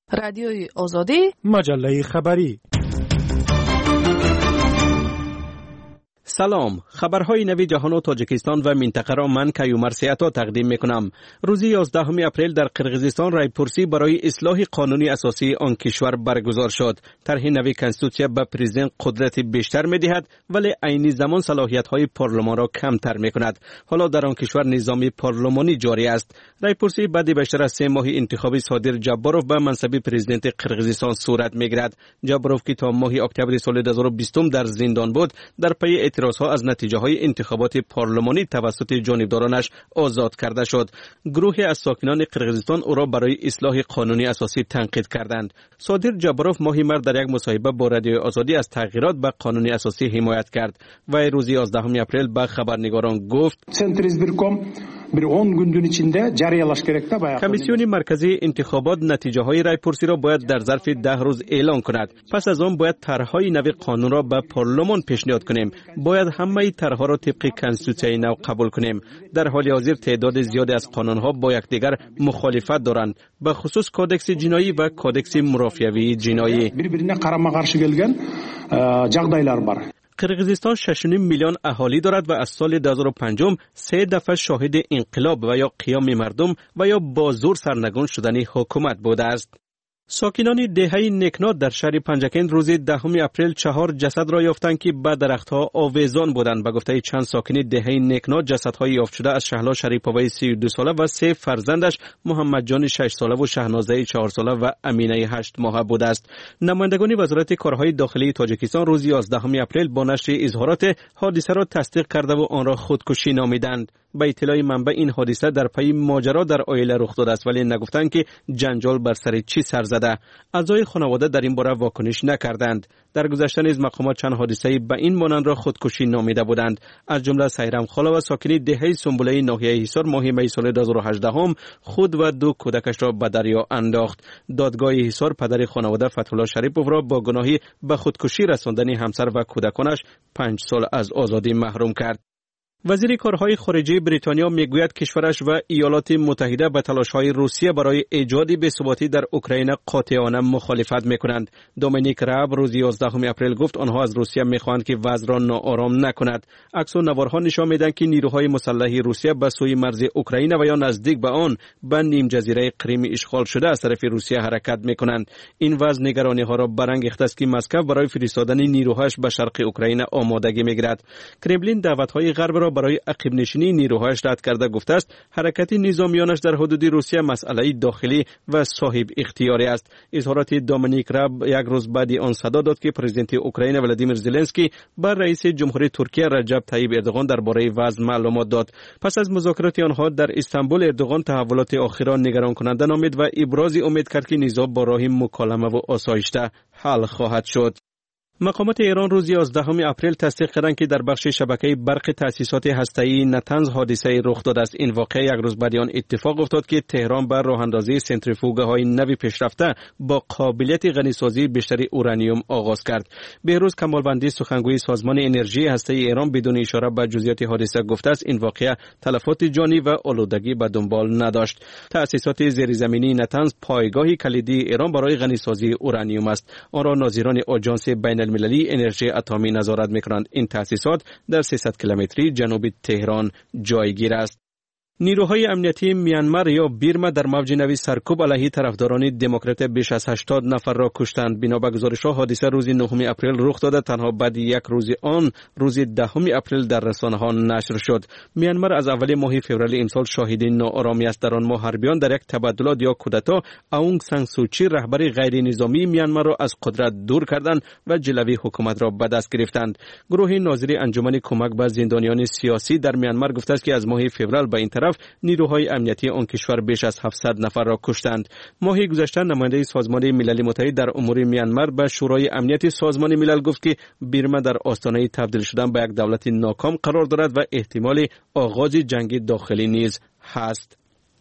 رادیوی آزادی، مجله خبری. سلام، خبرهای نوی جهان و تاجیکستان و منطقه را من کیومر سیاتا تقدیم میکنم. روز 11 اپریل در قرقیزستان رایپرسی برای اصلاح قانونی اساسی آن کشور برگزار شد. طرح نوی کنستیتوسیا به پرزیدنت قدرت بیشتر میدهد ولی عین زمان صلاحیت‌های پارلمان را کمتر میکند. حالا در آن کشور نظام پارلمانی جاری است. رایپرسی بعد بیشتر از 3 ماه انتخاب صادر جباروف به منصب پرزیدنت قرقیزستان صورت میگیرد. جباروف که تا ماه اکتبر سال 2020 در زندان بود، در پی اعتراضها از نتیجه های انتخابات پارلمانی توسط جانبدارانش آزاد کرده شد. گروهی از ساکنان قرقیزستان او را برای اصلاح قانونی اساسی تنقید کردند. صادر جباروف ماه مارس در یک مصاحبه با رادیو آزادی از تغییرات به قانون اساسی حمایت کرد و روز 11 اپریل به خبرنگاران گفت: کمیسیون مرکزی انتخابات نتیجه های رایپرسی را باید در ظرف 10 روز اعلان کند. پس از آن باید طرحهای نوی قانون را به پارلمان پیشنهاد کنیم. باید همه طرحها را طبق کنستیتوسیای نو قبول کنیم. در حال حاضر تعداد زیادی از قانونها با یکدیگر مخالفت دارند، به خصوص کودکس جنایی و کودکس مرافعوی جنایی. قرقیزستان 6.5 میلیون اهالی دارد و از سال 2005 3 دفعه شاهد انقلاب و یا قیام مردم و یا با زور سرنگون شدن حکومت بوده است. ساکنان دهه نکنات در شهر پنجکند روز 10 اپریل 4 جسد را یافتند که به درختها آویزان بودند. به گفته چند ساکن دهه نکنات، جسدهای یافت شده از شهلا شریپوی 32 ساله و 3 فرزندش محمد جان 6 ساله و شهنازه 4 ساله و امینه 8 ماهه بوده است. نمایندگان وزارت کارهای داخلی تاجیکستان روز 11 اپریل با نشر اظهارات حادثه را تصدیق کرده و آن را خودکشی نامیدند. به اطلاع منبع این حادثه در پی ماجرا در عائله رخ داده است، ولی نگفتند که جنجال بر سر چی سر زده. اعضای خانواده در این باره واکنش نکردند. در گذشته نیز مقامات چند حادثه به این مانند را خودکشی نامیده بودند. از جمله سیرم خاله و ساکنی دهه سنبله ناحیه حصار ماه می سال 2018 خود و 2 کودکش را به دریا انداخت. دادگاه حصار پدر خانواده فتح‌الله شریپوف را با گناهی به خودکشی رساندن همسر و کودکانش 5 سال از آزادی محروم کرد. وزیر کارهای خارجه بریتانیا میگوید کشورش و ایالات متحده به تلاش‌های روسیه برای ایجاد بی‌ثباتی در اوکراین قاطعانه مخالفت می‌کنند. دومینیک راب روز 11 اپریل گفت آنها از روسیه می‌خواهند که وضع را ناآرام نکند. عکس و نوارها نشان می‌دهند که نیروهای مسلح روسیه به سوی مرز اوکراین و یا نزدیک به آن به نیم جزیره کریم اشغال شده از طرف روسیه حرکت می‌کنند. این وضع نگرانی‌ها را برانگیخته است که مسکو برای فرستادن نیروهایش به شرق اوکراین آمادگی می‌گیرد. کرملین دعوت‌های غرب را برای عقب نشینی نیروهایش رد کرده گفته است حرکت نظامیانش در حدود روسیه مسئله داخلی و صاحب اختیاری است. اظهارات دومینیک راب یک روز بعد آن صدا داد که پرزیدنت اوکراین ولادیمیر زلنسکی بر رئیس جمهوری ترکیه رجب طیب اردوغان درباره وضع معلومات داد. پس از مذاکرات آنها در استانبول، اردوغان تحولات آخر را نگران کننده نامید و ابراز امید کرد که نزاع با راه مکالمه و آسایشته حل خواهد شد. مقامات ایران روز 11 اپریل تصدیق کردند که در بخش شبکه برق تأسیسات هسته‌ای نتنز حادثه رخ داده است. این واقعه یک روز بعد آن اتفاق افتاد که تهران بر راه اندازی سنتریفوگ‌های نوی پیشرفته با قابلیت غنیسازی بیشتر اورانیوم آغاز کرد. بهروز کمالوندی سخنگوی سازمان انرژی هسته‌ای ایران بدون اشاره به جزئیات حادثه گفته است این واقعه تلفات جانی و آلودگی به دنبال نداشت. تأسیسات زیرزمینی نتنز پایگاهی کلیدی ایران برای غنیسازی اورانیوم است. آن را ناظران آژانس بین المللی انرژی اتمی نظارت می‌کنند. این تأسیسات در 300 کیلومتری جنوب تهران جایگیر است. نیروهای امنیتی میانمار یا بیرما در موج نوی سرکوب علیه طرفداران دموکرات بیش از 80 نفر را کشتند. بنا به گزارش‌ها حادثه روز 9 اپریل رخ داده، تنها بعد یک روز آن روز 10 اپریل در رسانه‌ها نشر شد. میانمار از اول ماه فوریه امسال شاهد ناآرامی است. در آن ماه حربیان در یک تبادلات یا کودتا اونگ سان سوچی رهبر غیر نظامی میانمار را از قدرت دور کردند و جلوی حکومت را به دست گرفتند. گروه ناظری انجمن کمک به زندانیان سیاسی در میانمار گفته است که از ماه فوریه به این نیروهای امنیتی آن کشور بیش از 700 نفر را کشتند. ماه گذشته نماینده سازمان ملل متحد در امور میانمار به شورای امنیت سازمان ملل گفت که بیرما در آستانه تبدیل شدن به یک دولت ناکام قرار دارد و احتمال آغاز جنگ داخلی نیز هست.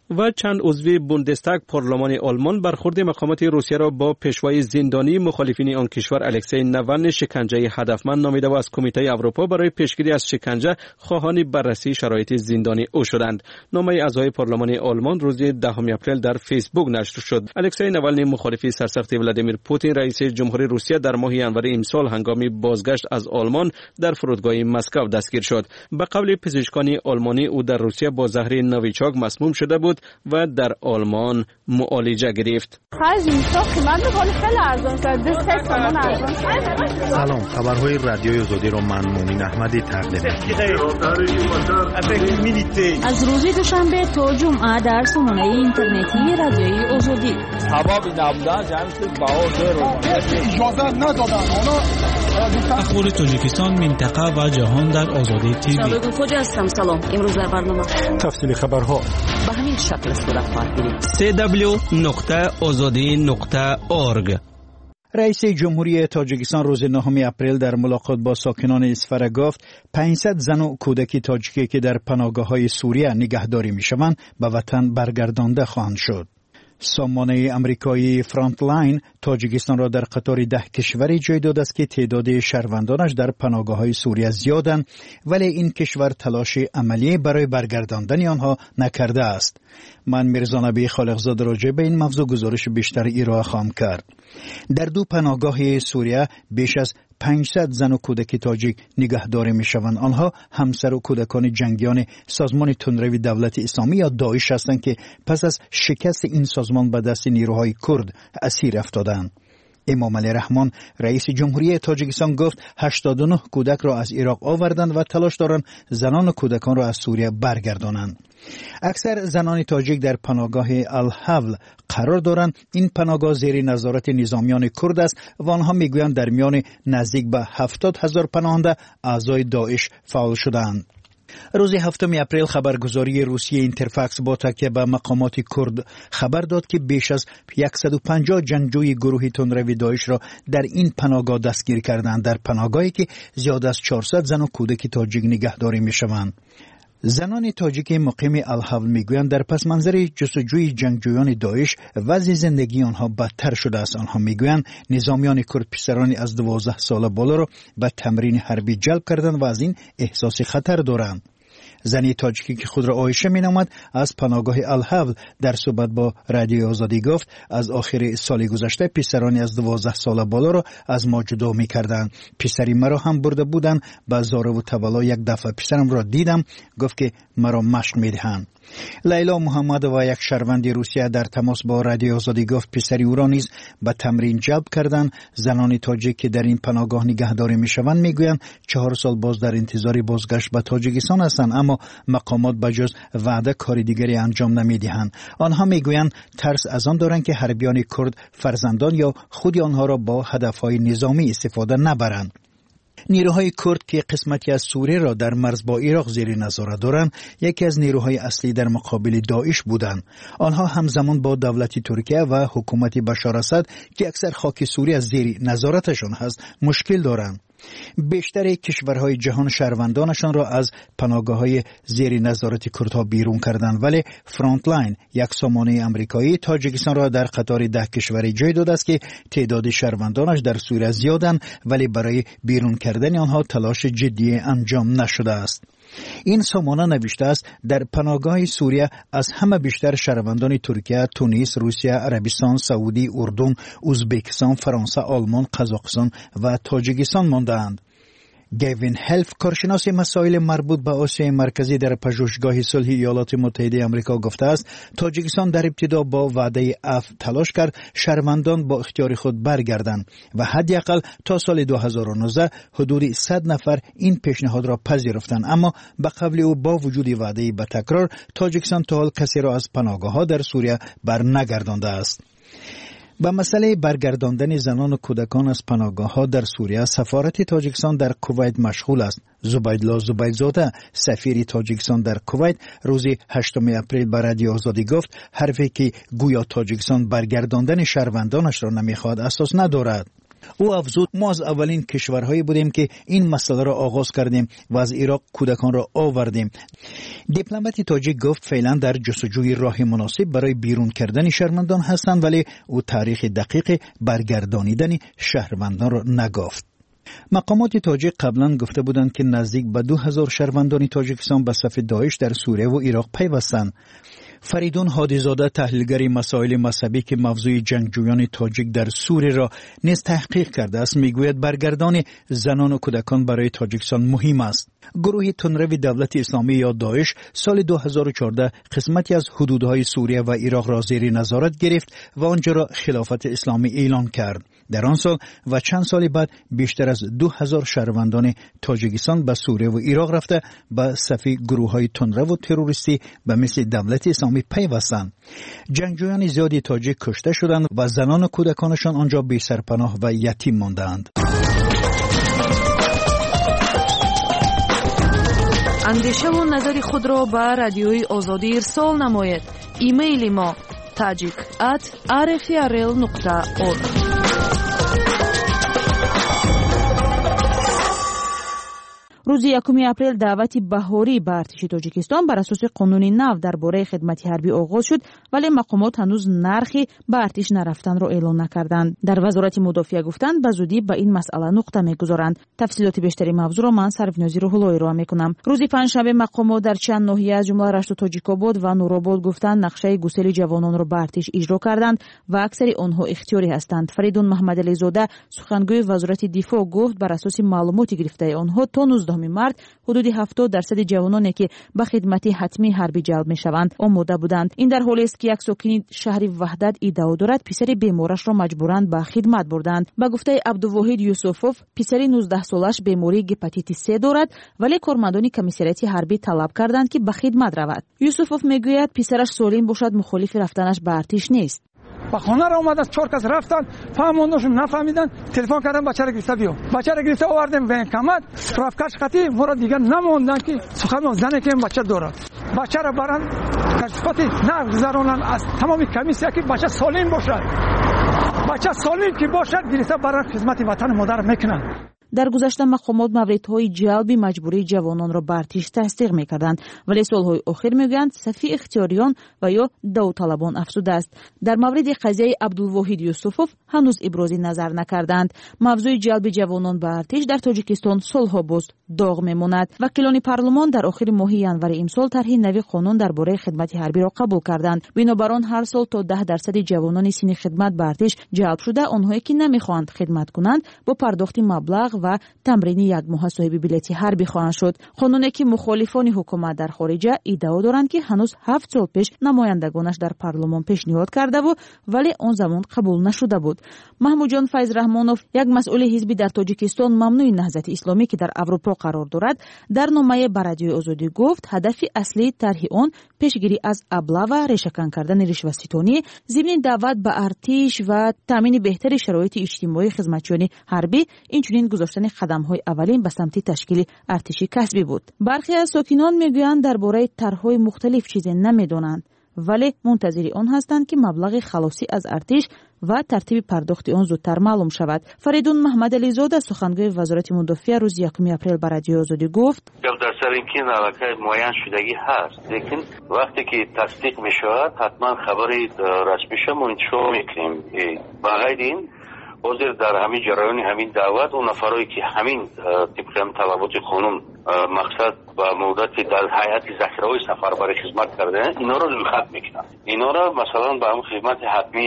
و چند عضو بوندستاگ پارلمان آلمان برخورد مقامات روسیه را با پیشوای زندانی مخالفین آن کشور الکسی ناوالنی شکنجه هدفمند نامیده و از کمیته اروپا برای پیشگیری از شکنجه خواهان بررسی شرایط زندانی او شدند. نامه اعضای پارلمان آلمان روز 10 اپریل در فیسبوک نشر شد. الکسی ناوالنی مخالف سرسخت ولادیمیر پوتین رئیس جمهوری روسیه در ماه ژانویه امسال هنگام بازگشت از آلمان در فرودگاه مسکو دستگیر شد. به قول پزشکان آلمانی او در روسیه با زهر نویچاک مسموم شده بود و در آلمان معالجه گرفت. سلام، خبرهای رادیوی آزادی را من مومن احمدی تقدیم می‌کنم. از روز دوشنبه تا جمعه در سامانه اینترنتی رادیوی آزادی. اخبار تاجیکستان، منطقه و جهان در آزادی تیوی. کجا هستم؟ سلام. امروز در برنامه تفصیل خبرها به همین شکل صورت خواهد گرفت. www.azadi.org. رئیس جمهوری تاجیکستان روز 9 اپریل در ملاقات با ساکنان اسفر گفت 500 زن و کودک تاجیکی که در پناهگاه‌های سوریه نگهداری می‌شوند به وطن برگردانده خواهند شد. سامانه امریکایی فرانتلاین تاجیکستان را در قطار 10 کشوری جای داده است که تعداد شهروندانش در پناهگاه‌های سوریه زیادند، ولی این کشور تلاش عملی برای برگرداندن آنها نکرده است. من میرزا نبی خالقزاده راجع به این موضوع گزارش بیشتر ارائه خواهم کرد. در 2 پناهگاه سوریه بیش از 500 زن و کودک تاجیک نگهداری میشوند. آنها همسر و کودکان جنگیان سازمان تندروی دولت اسلامی یا داعش هستند که پس از شکست این سازمان به دست نیروهای کرد اسیر افتادند. امام علی رحمان رئیس جمهوری تاجیکستان گفت 89 کودک را از عراق آوردند و تلاش دارند زنان و کودکان را از سوریه برگردانند. اکثر زنان تاجیک در پناهگاه الحول قرار دارند. این پناهگاه زیر نظارت نظامیان کرد است و آنها میگویند در میان نزدیک به 70,000 پناهنده اعضای داعش فعال شدند. روز 7 اپریل خبرگزاری روسیه اینترفاکس با تکیه به مقامات کرد خبر داد که بیش از 150 جنگجوی گروه تندروی داعش را در این پناهگاه دستگیر کردند، در پناهگاهی که زیاد از 400 زن و کودک تاجیک نگهداری می‌شوند. زنان تاجیک مقیم الحول میگویند در پس منظر جستجوی جنگجویان داعش وضع زندگی آنها بدتر شده است. آنها میگویند نظامیان کرد پسرانی از 12 ساله بالا را به تمرین حربی جلب کردند و از این احساس خطر دارند. زنی تاجیکی که خود را عایشه مینامد از پناهگاه الحول در صحبت با رادیو آزادی گفت از آخر سال گذشته پسرانی از 12 ساله بالا را از ما جدا می‌کردند. پسری مرا هم برده بودند، به زار و تولا یک دفعه پسرم را دیدم، گفت که مرا مشق می‌دهند. لیلا محمد و یک شهروند روسیه در تماس با رادیو آزادی گفت پسری او را نیز به تمرین جلب کردند. زنان تاجیک که در این پناهگاه نگهداری میشوند میگویند 4 سال باز در انتظار بازگشت به تاجیکستان هستند، اما مقامات بجز وعده کاری دیگری انجام نمیدهند. آنها میگویند ترس از آن دارند که حربیان کرد فرزندان یا خود آنها را با هدفهای نظامی استفاده نبرند. نیروهای کرد که قسمتی از سوریه را در مرز با عراق زیر نظارت دارند، یکی از نیروهای اصلی در مقابل داعش بودند. آنها همزمان با دولت ترکیه و حکومت بشار اسد که اکثر خاک سوریه زیر نظارتشان هست مشکل دارند. بیشتر کشورهای جهان شهروندانشان را از پناهگاه‌های زیر نظارت کردها بیرون کردند، ولی فرانتلاین یک سامانه امریکایی تاجیکستان را در قطار 10 کشوری جای داده است که تعداد شهروندانش در سوریه زیادند، ولی برای بیرون کردن آنها تلاش جدی انجام نشده است. این سامانه نوشته است در پناهگاه سوریه از همه بیشتر شهروندان ترکیه، تونس، روسیه، عربستان، سعودی، اردن، ازبکستان، فرانسه، آلمان، قزاقستان و تاجیکستان مانده‌اند. گیوین هلف کارشناس مسائل مربوط به آسیای مرکزی در پژوهشگاه صلح ایالات متحده آمریکا گفته است تاجیکستان در ابتدا با وعده عفو تلاش کرد شهروندان با اختیار خود برگردند و حداقل تا سال 2019 حدود 100 نفر این پیشنهاد را پذیرفتند، اما به قبل او با وجود وعده به تکرار تاجیکستان تا حال کسی را از پناهگاه‌ها در سوریه برنگردانده است. با مسئله برگرداندن زنان و کودکان از پناهگاه‌ها در سوریه سفارت تاجیکستان در کویت مشغول است. زبیدالله زبیدزاده سفیر تاجیکستان در کویت روز 8 اپریل به رادیو آزادی گفت حرفی که گویا تاجیکستان برگرداندن شهروندانش را نمیخواد اساس ندارد. او افزود ما از اولین کشورهایی بودیم که این مسئله را آغاز کردیم و از عراق کودکان را آوردیم. دیپلمات تاجیک گفت فعلا در جستجوی راه مناسب برای بیرون کردن شهروندان هستند، ولی او تاریخ دقیق برگردانیدن شهروندان را نگفت. مقامات تاجیک قبلا گفته بودند که نزدیک به 2000 شهروندان تاجیکستان به صف داعش در سوریه و عراق پیوستند. فریدون هادیزاده تحلیلگر مسائل مذهبی که موضوع جنگجویان تاجیک در سوریه را نیز تحقیق کرده است میگوید برگردان زنان و کودکان برای تاجیکستان مهم است. گروه تندرو دولت اسلامی یا داعش سال 2014 قسمتی از حدودهای سوریه و عراق را زیر نظارت گرفت و آنجا را خلافت اسلامی اعلان کرد. در آن سال و چند سال بعد بیشتر از 2000 شهروندان تاجیکستان به سوریه و عراق رفته به صف گروه‌های تندرو و تروریستی به مثل دولت اسلامی پیوستند. جنگجویان زیادی تاجیک کشته شدند و زنان و کودکانشان آنجا بی سرپناه و یتیم ماندند. اندیشه و نظر خود را به رادیوی آزادی ارسال نمایید. ایمیل ما tajik@rfrl.org. روز 1 اپریل دعوت بهاری به ارتش تاجیکستان بر اساس قانون نو درباره خدمت حربی آغاز شد، ولی مقامات هنوز نرخی به ارتش نرفتن را اعلان نکردند. در وزارت مدافعه گفتند به زودی به این مسئله نقطه میگذارند. تفصیلات بیشتری موضوع را من سرفنیازی روح‌اللهی را میکنم. روز پنجشنبه مقامات در چند ناحیه از جمله رشت و تاجیک‌آباد و نورآباد گفتند نقشه گسیل جوانان را به ارتش اجرا کردند و اکثر آنها اختیاری هستند. فریدون محمدعلی زاده سخنگوی وزارت دفاع گفت بر اساس معلومات گرفته آنها تا 19 مارس حدود 70% جوانانی که به خدمت حتمی حربی جلب میشوند آماده بودند. این در حالی است که یک ساکن شهر وحدت ادعا دارد پسر بیمارش را مجبوراً به خدمت بردند. به گفته عبدالواحد یوسفوف پسر 19 سالش بیماری هپاتیتیس C دارد، ولی کارمندان کمیساریات حربی طلب کردند که به خدمت رود. یوسفوف میگوید پسرش سالم باشد مخالف رفتنش به ارتش نیست. با خانه را اومد از 4 کس رفتن فهموندشون نفهمیدن تلفن کردن بچه را گرفته بیو بچه را گرفته آوردیم به کمد رافکش خطی مورد دیگه نموندن که سخن زنه که این بچه دارد بچه را برن کشفاتی نگذارونن از تمامی کمیسیا که بچه سالم باشد بچه سالم که باشد گرفته برای خدمت وطن مادر میکنن. در گذشته مقامات موردهای جلب مجبوری جوانان را به ارتش تصدیق می‌کردند، ولی سالهای اخیر میگویند صف اختیاریان و یا داوطلبان افزوده است. در مورد قضیه عبدالواحد یوسفوف هنوز ابراز نظر نکردند. موضوع جلب جوانان به ارتش در تاجیکستان سالها باز داغ میماند. وکیلان پارلمان در آخر ماه ینور امسال طرح نوی قانون درباره خدمت حربی را قبول کردند. بنابراین هر سال تا 10% جوانان سن خدمت به ارتش جلب شده، آنهایی که نمیخواهند خدمت کنند با پرداخت مبلغ و تمرین 1 ماه صاحب بلیط حربی خواهند شد. قانونی که مخالفان حکومت در خارج ادعا دارند که هنوز 7 سال پیش نمایندگانش در پارلمان پیشنهاد کرده بود ولی آن زمان قبول نشده بود. محمود جان فیض رحمانوف، یک مسئول حزبی در تاجیکستان ممنوع نهضت اسلامی که در اروپا قرار دارد، در نامه به رادیوی آزادی گفت هدف اصلی طرح آن پیشگیری از ابله و ریشه‌کن کردن رشوه‌ستانی، ضمن دعوت به ارتش و تامین بهتر شرایط اجتماعی خدمتچیان حربی، اینچنین گذاشتن قدم‌های اولین به سمت تشکیل ارتش کسبی بود. برخی از ساکنان میگویند درباره طرح‌های مختلف چیزی نمیدونند، ولی منتظر آن هستند که مبلغ خلاصی از ارتش و ترتیب پرداخت آن زودتر معلوم شود. فریدون محمدعلی زاده سخنگوی وزارت مدافعه روز 1 اپریل به رادیو آزادی گفت در سر اینکه علاقه معین شدگی هست، لیکن وقتی که تصدیق میشود حتما خبری رسمی شما انتشار میکنیم. بغیر این حاضر در همین جریان همین دعوت و نفرایی که همین طبق طلبات قانون مقصد و مدت در هیئت ذخیره‌های سفربری خدمت کرده اینا رو خط میکنن. اینا رو مثلا به هم خدمت حتمی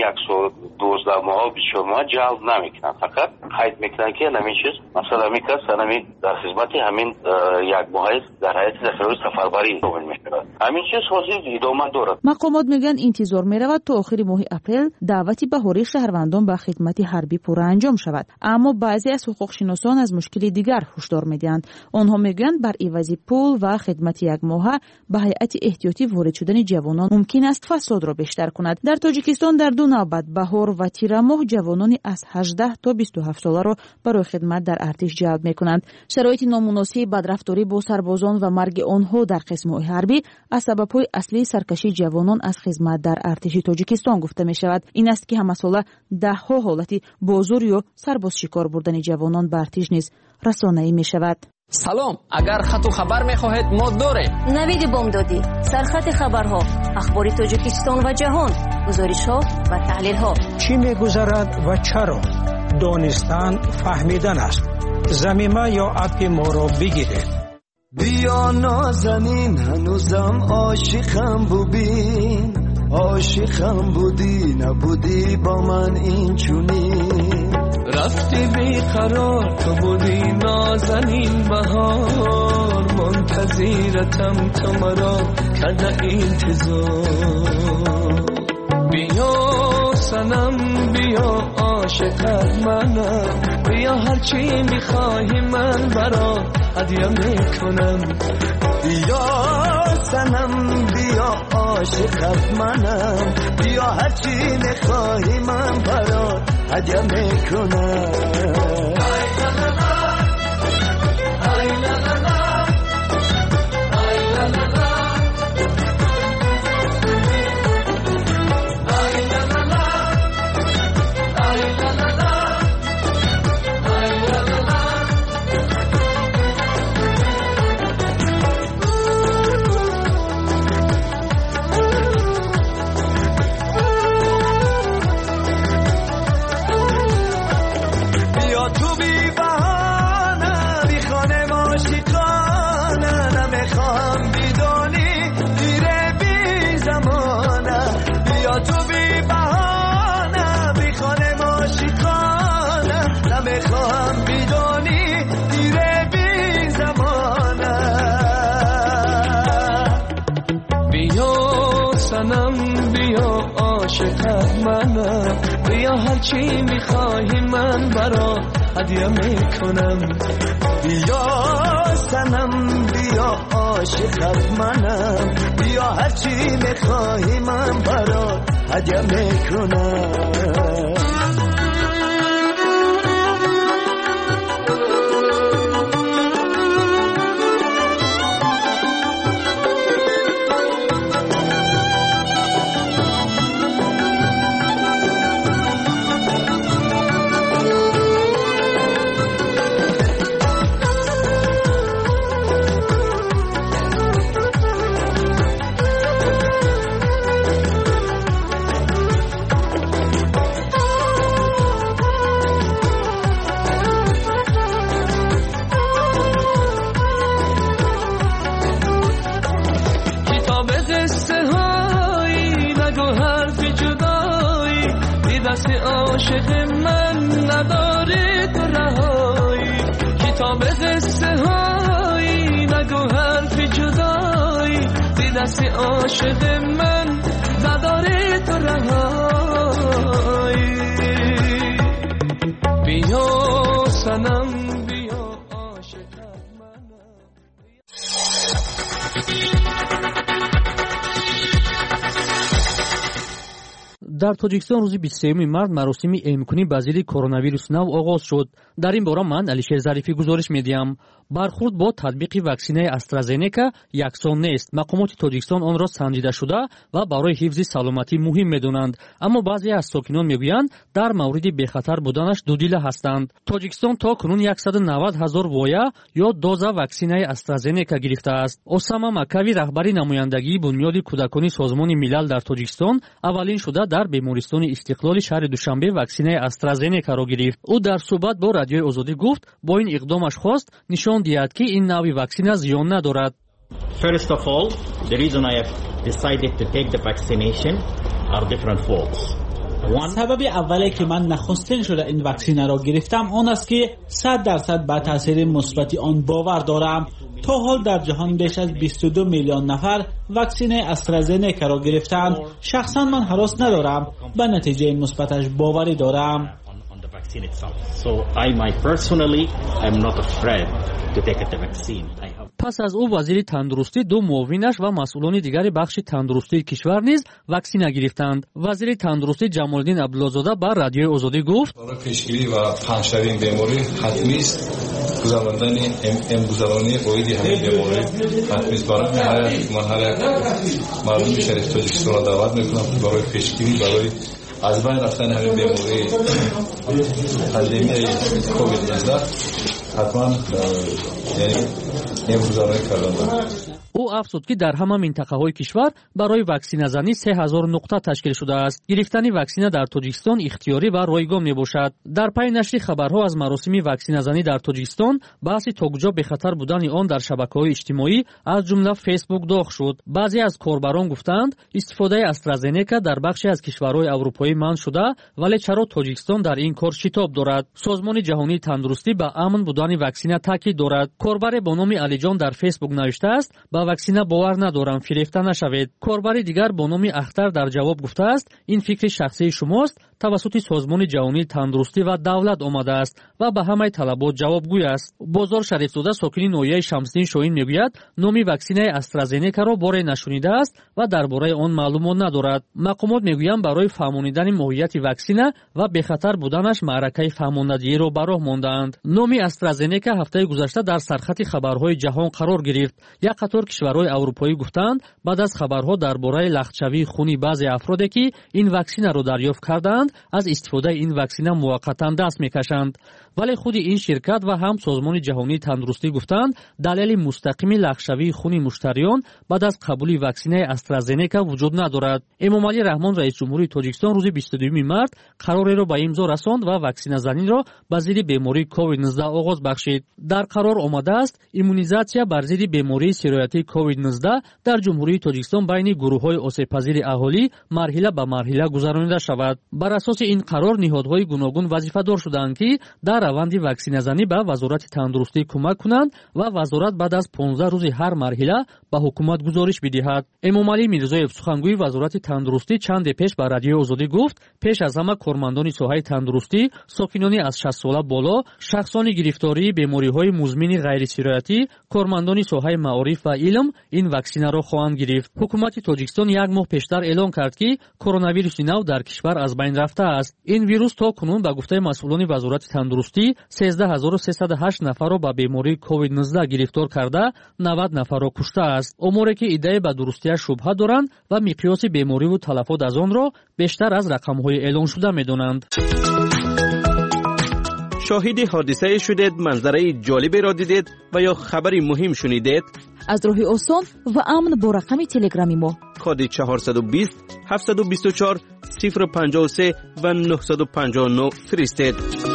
112 ماه و 24 ماه جلب نمیکنن، فقط قید میکنن که همین چیز مثلا همین کس همین در خدمت همین 1 ماه در هیئت ذخیره‌های سفربری قبول میشه. همین چیز حاضر ادامه داره. مقامات میگن انتظار میرود تا آخر ماه اپریل دعوتی بهاری شهروندان به خدمت حربی پورا انجام شود، اما بعضی از حقوق شناسان از مشکل دیگر هشدار میدهند. آنها میگن میگویند بر عوض پول و خدمت یک ماهه به هیئت احتیاطی وارد شدن جوانان ممکن است فساد را بیشتر کند. در تاجیکستان در دو نوبت بهار و تیر ماه جوانانی از 18 تا 27 ساله را برای خدمت در ارتش جلب میکنند. شرایط نامناسب بدرفتاری با سربازان و مرگ آنها در قسم‌های حربی از سبب‌های اصلی سرکشی جوانان از خدمت در ارتش تاجیکستان گفته می شود. این است که همساله ده‌ها حالت بازور یا سرباز شکار بردن جوانان به ارتش نیز رسانه‌ای می شود. سلام، اگر خط و خبر می‌خواهید ما داریم. نوید بامدادی، سرخط خبرها، اخبار تاجیکستان و جهان، گزارش‌ها و تحلیل‌ها. چی می‌گذرد و چرا؟ دانستن فهمیدن است. زمینه یا اپ ما را بگیرید. بیا نازنین هنوزم عاشقم ببین، عاشقم بودی نبودی با من این چونی، رفتی بیقرار تو بودی نازنین بهار، منتظرتم تو مرا کرده انتظار. بیا سنم بیا عاشقت منم، بیا هرچی میخواهی من برات هدیه میکنم. بیا سنم بیا عاشقت منم، بیا هرچی میخواهی من برات هدیه میکنم. بیا هرچی میخواهی من برات هدیه میکنم. بیا سنم بیا عاشقت منم، بیا هرچی میخواهی من برات هدیه میکنم. عاشق من نداره تو رهایی، کتاب قصه هایی نگو حرف جدایی، دی دست عاشق من نداره تو رهایی. بیا سنم بیا عاشق من. در تاجیکستان روز 23 март مراسم امکانی به ضد کرونا ویروس نو آغاز شد. در این باره من علیشیر ظریفی گزارش میدیم. برخورد با تطبیق واکسینه استرازنکا یکسان نیست. مقامات تاجیکستان آن را سنجیده شده و برای حفظ سلامتی مهم میدونند، اما بعضی از ساکنان میگویند در مورد بخطر بودنش دودیله هستند. تاجیکستان تا کنون 190,000 وایه یا دوز واکسینه استرازنکا گرفته است. اسامه مکوی رهبری نمایندگی بنیاد کودکان سازمان ملل در تاجیکستان اولین شده در بیمارستان استقلال شهر دوشنبه واکسینه استرازنکا را گرفت. او در صحبت با رادیوی آزادی گفت با این اقدامش خواست نشان دهد که این نوع واکسینه زیان ندارد. First of all, the reason I have decided to take the vaccination are different folds. سبب اولی که من نخستین شده این واکسینه را گرفتم آن است که 100% به تاثیر مثبت آن باور دارم. تا حال در جهان بیش از 22 میلیون نفر واکسینه استرازنکا را گرفتند. شخصا من هراس ندارم، به نتیجه مثبتش باوری دارم. So I personally am not afraid to take the vaccine. پس از او وزیر تندرستی، دو معاونش و مسئولان دیگر بخش تندرستی کشور نیز واکسینه گرفتند. وزیر تندرستی جمال‌الدین عبدالله‌زاده با رادیوی آزادی گفت: برای پیشگیری و پنه‌شوی این بیماری حتمی است گذراندن امگذرانی قید همین بیماری حتمی است. برای من مردم شریف تاجیکستان را دعوت میکنم برای پیشگیری، برای از بین رفتن همین بیماری پاندمی کووید 19 حتما یعنی امگذرانی کردن. او افزود که در همه منطقه‌های کشور برای واکسینه زنی 3000 نقطه تشکیل شده است. گرفتن واکسینه در تاجیکستان اختیاری و رایگان میباشد. در پی نشر خبرها از مراسم واکسینه زنی در تاجیکستان، بحث تا کجا به خطر بودن آن در شبکه‌های اجتماعی از جمله فیسبوک داغ شد. بعضی از کاربران گفتند استفاده استرازنکا در بخشی از کشورهای اروپایی منع شده، ولی چرا تاجیکستان در این کار شتاب دارد؟ سازمان جهانی تندرستی به امن بودن واکسینه تاکید دارد. کاربر با نام علیجان در فیسبوک نوشته است: با واکسینه باور ندارم، فریفته نشوید. کاربر دیگر با نام اختر در جواب گفته است: این فکر شخصی شماست، توسط سازمان جهانی تندرستی و دولت آمده است و به همه طلبات جوابگوی است. بازار شریفزاده ساکن ناحیه شمسدین شاهین میگوید نام واکسینه استرازنکا را باره نشنیده است و درباره آن معلومات ندارد. مقامات میگویند برای فهماندن ماهیت واکسینه و به خطر بودنش معرکه فهماندهی را به راه ماندند. نام استرازنکا هفته گذشته در سرخط خبرهای جهان قرار گرفت. یک قطار کشورهای اروپایی گفتند بعد از خبرها درباره لختشوی خونی بعضی افرادی که این واکسینه را دریافت کردند از استفاده این واکسینه موقتا دست میکشند، ولی خود این شرکت و هم سازمان جهانی تندرستی گفتند دلیل مستقیم لختشوی خونی مشتریان بعد از قبول واکسینه استرازنکا وجود ندارد. امامعلی رحمان رئیس جمهوری تاجیکستان روز 22 مارس قراری را به امضا رساند و واکسینه زنی را به ضد بیماری کووید 19 آغاز بخشید. در قرار آمده است ایمونیزاسیا بر ضد بیماری سرایتی کووید 19 در جمهوری تاجیکستان بین گروه‌های آسیب‌پذیر اهالی مرحله به مرحله گذرانیده شود. بر اساس این قرار نهادهای گوناگون وظیفه‌دار شدند که در روند واکسینه زنی به وزارت تندرستی کمک کنند و وزارت بعد از 15 روز هر مرحله به حکومت گزارش بدهد. امامعلی میرزایف سخنگوی وزارت تندرستی چند پیش به رادیوی آزادی گفت پیش از همه کارمندان ساحه تندرستی، ساکنان از 60 ساله بالا، شخصان گرفتاری بیماری‌های مزمن غیر سرایتی، کارمندان ساحه معارف و علم این واکسینه را خواهند گرفت. حکومت تاجیکستان یک ماه پیشتر اعلام کرد که کرونا ویروس نو در کشور از بین رفته است. این ویروس تا کنون به گفته مسئولان وزارت تندرستی 13308 نفر را به بیماری کووید 19 گرفتار کرده، 90 نفر را کشته است. اموری که ایده به درستی‌اش شبهه دارند و مقیاس بیماری و تلفات از آن را بیشتر از رقم‌های اعلام شده می‌دانند. شاهد حادثه شدید، منظره جالبی را دیدید و یا خبری مهم شنیدید؟ از راه آسان و امن با رقم تلگرامی ما کد 420 724 053 و 959 فرستید.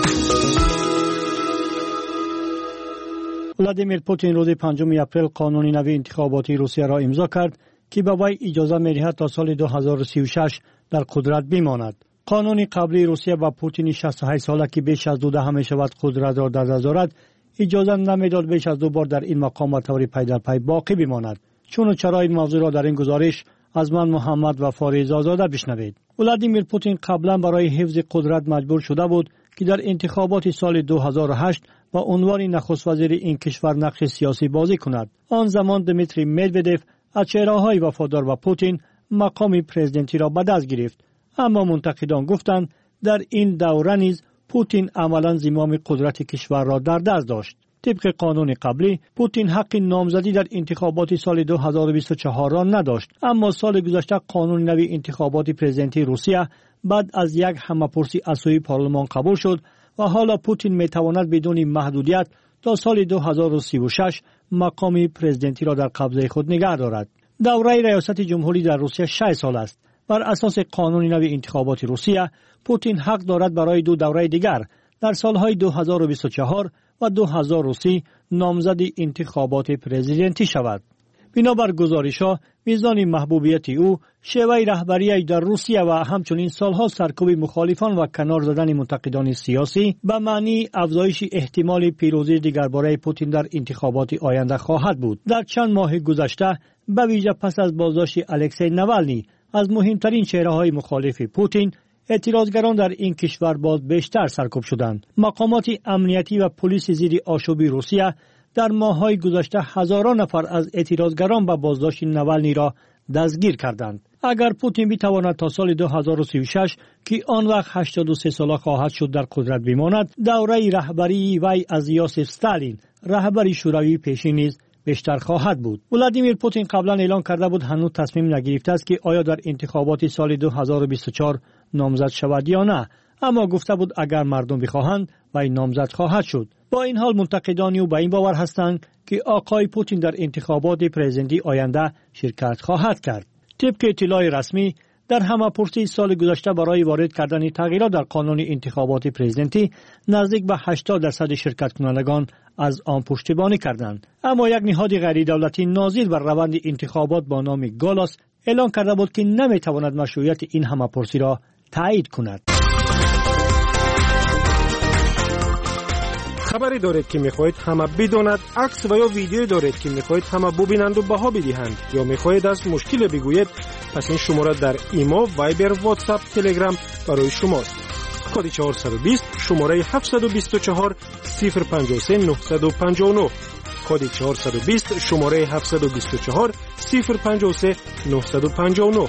ولادیمیر پوتین روز 5 اپریل قانون نوی انتخاباتی روسیه را امضا کرد که به وی اجازه می‌دهد تا سال 2036 در قدرت بماند. قانون قبلی روسیه با پوتین 68 ساله که بیش از 12 می‌شود قدرت را در دست دارد اجازه نمی‌داد بیش از 2 بار در این مقام به طور پی در پی باقی بماند. چون و چرا این موضوع را در این گزارش از من محمد و فاریز آزاده بشنوید. ولادیمیر پوتین قبلا برای حفظ قدرت مجبور شده بود که در انتخابات سال 2008 با عنوان نخست وزیر این کشور نقش سیاسی بازی کند. آن زمان دمیتری مدودف از چهره‌های وفادار به پوتین مقام پرزیدنتی را به دست گرفت. اما منتقدان گفتند در این دوره نیز پوتین عملاً زمام قدرت کشور را در دست داشت. طبق قانون قبلی پوتین حق نامزدی در انتخابات سال 2024 را نداشت، اما سال گذشته قانون نوی انتخابات پرزیدنتی روسیه بعد از یک همه‌پرسی از سوی پارلمان قبول شد و حالا پوتین میتواند بدون محدودیت تا سال 2036 مقام پرزیدنتی را در قبضه خود نگه دارد. دوره ریاست جمهوری در روسیه 6 سال است. بر اساس قانون نوی انتخابات روسیه پوتین حق دارد برای 2 دوره دیگر در سالهای 2024 و 2030 نامزد انتخابات پرزیدنتی شود. بنابر گزارش‌ها میزان محبوبیت او، شیوه رهبری در روسیه و همچنین سالها سرکوب مخالفان و کنار زدن منتقدان سیاسی به معنی افزایش احتمال پیروزی دیگرباره پوتین در انتخابات آینده خواهد بود. در چند ماه گذشته به ویژه پس از بازداشت الکسی نوالنی از مهمترین چهره‌های مخالف پوتین، اعتراضگران در این کشور باز بیشتر سرکوب شدند. مقامات امنیتی و پلیس زیر آشوب روسیه در ماه‌های گذشته هزاران نفر از اعتراضگران به بازداشت نوالنی را دستگیر کردند. اگر پوتین بتواند تا سال 2036 که آن وقت 83 ساله خواهد شد در قدرت بماند، دوره رهبری وی از یوسف استالین رهبر شوروی پیشین نیز بیشتر خواهد بود. ولادیمیر پوتین قبلا اعلان کرده بود هنوز تصمیم نگرفته است که آیا در انتخابات سال 2024 نامزد شود یا نه، اما گفته بود اگر مردم بخواهند وی نامزد خواهد شد. با این حال منتقدان او به این باور هستند که آقای پوتین در انتخابات پرزیدنتی آینده شرکت خواهد کرد. طبق اطلاع رسمی در همه‌پرسی سال گذشته برای وارد کردن تغییرات در قانون انتخابات پرزیدنتی نزدیک به 80% شرکت کنندگان از آن پشتیبانی کردند. اما یک نهاد غیر دولتی ناظر بر روند انتخابات با نام گالاس اعلان کرده بود که نمی‌تواند مشروعیت این همه‌پرسی را تایید کند. خبری دارید که میخواهید همه بداند، عکس و یا ویدیو دارید که میخواهید همه ببینند و بها بدهند، یا میخواهید از مشکل بگویید، پس این شماره در ایما، وایبر، واتساپ، تلگرام برای شماست. کد 420 شماره 724 053 959. کد 420 شماره 724 053 959.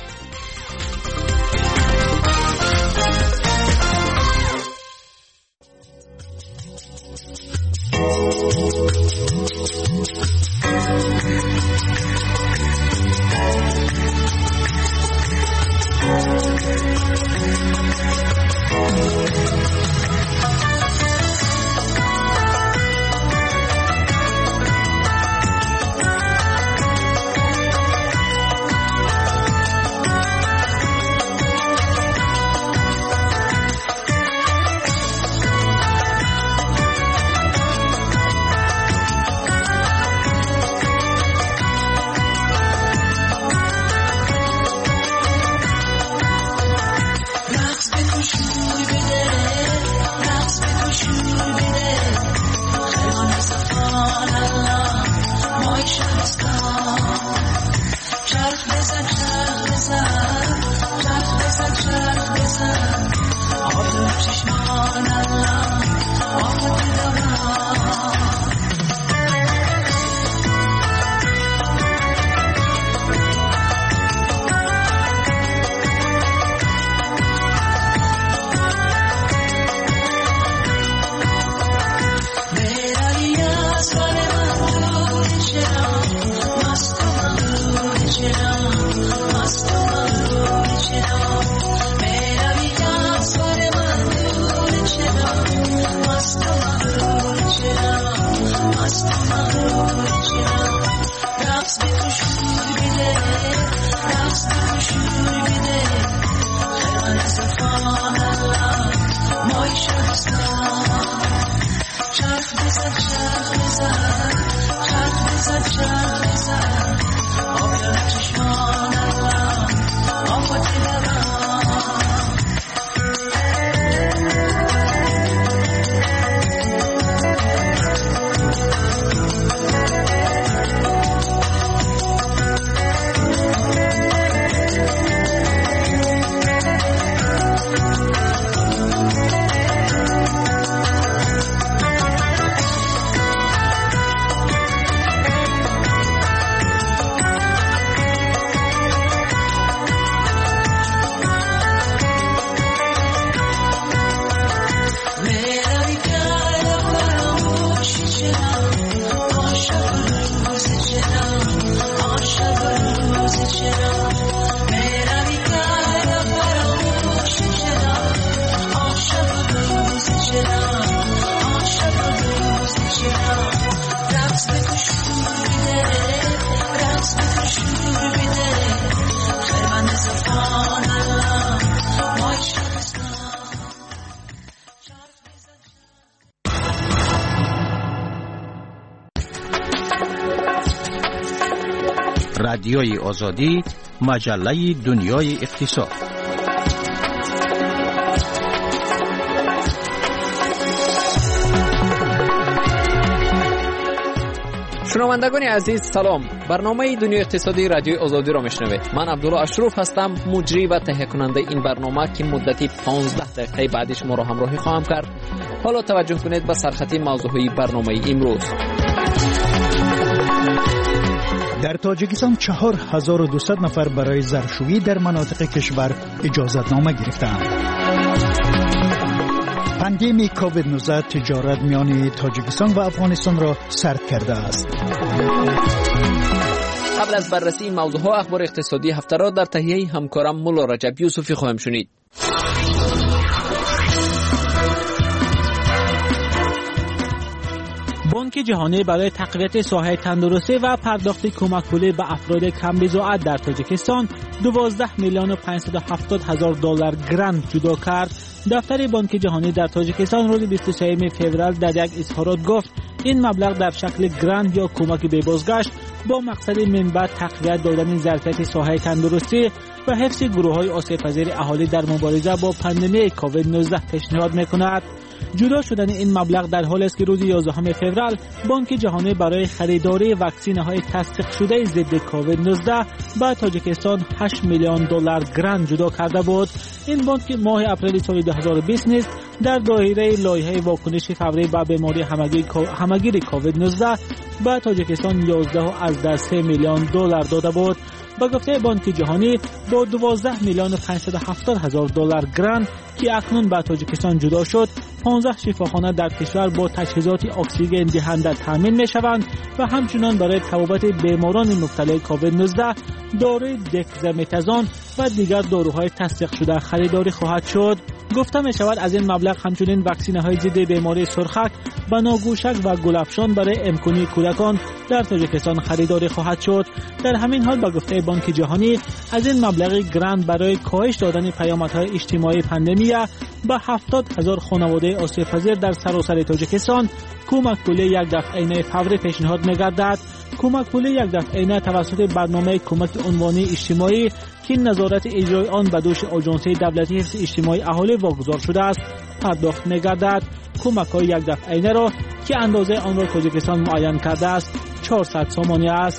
رادیوی آزادی، مجله دنیای اقتصاد. شنوندگان عزیز سلام، برنامه دنیای اقتصادی رادیوی آزادی را میشنوید. من عبدالله اشرف هستم، مجری و تهیه کننده این برنامه که مدتی 15 دقیقه بعدش ما را همراهی خواهم کرد. حالا توجه کنید به سرخط موضوعی برنامه امروز. در تاجیکستان 4200 نفر برای زرشویی در مناطق کشور اجازتنامه گرفتند. پاندمی کووید 19 تجارت میان تاجیکستان و افغانستان را سرد کرده است. قبل از بررسی این موضوعها اخبار اقتصادی هفته را در تهیه همکارم مولا رجب یوسفی خواهیم شنید. بانک جهانی برای تقویت ساحه تندرستی و پرداخت کمک پولی به افراد کم بضاعت در تاجیکستان 12,570,000 دلار گرانت جدا کرد. دفتر بانک جهانی در تاجیکستان روز 23 فوریه در یک اظهارات گفت این مبلغ در شکل گرانت یا کمک به بازگشت با مقصد منبع تقویت دادن ظرفیت ساحه تندرستی و حفظ گروه‌های آسیب‌پذیر اهالی در مبارزه با پاندمی کووید 19 پیشنهاد می‌کند. جدا شدن این مبلغ در حالی است که روز 11 فوریه بانک جهانی برای خریداری واکسین‌های تصدیق شده ضد کووید 19 به تاجیکستان 8 میلیون دلار گرانت جدا کرده بود. این بانک ماه اپریل سال 2020 نیز در دایره لایحه واکنش فوری به بیماری همگیر کووید 19 به تاجیکستان 11.3 میلیون دلار داده بود. با گفته بانک جهانی با 12,570,000 دلار گرانت که اکنون به تاجیکستان جدا شد 15 شفاخانه در کشور با تجهیزات اکسیژن دهنده تامین می شوند و همچنان برای طبابت بیماران مبتلا کووید 19 داروی دکزامتازون و دیگر داروهای تصدیق شده خریداری خواهد شد. گفته می شود از این مبلغ همچنین واکسینه های ضد بیماری سرخک، بناگوشک و گلافشان برای امکانی کودکان در تاجیکستان خریداری خواهد شد. در همین حال با گفته بانک جهانی از این مبلغ گرانت برای کاهش دادن پیامدهای اجتماعی پاندمی به 70,000 خانواده آسیب‌پذیر در سراسر تاجیکستان کمک پولی یک دفعه‌ای فوری پیشنهاد می‌گردد. کمک پولی یک دفعه‌ای توسط برنامه کمک عنوانی اجتماعی که نظارت اجرای آن به دوش آژانس دولتی حفظ اجتماعی اهالی واگذار شده است پرداخت می‌گردد. کمک‌های یک دفعه‌ای را که اندازه آن را تاجیکستان معین کرده است 400 سومانی است.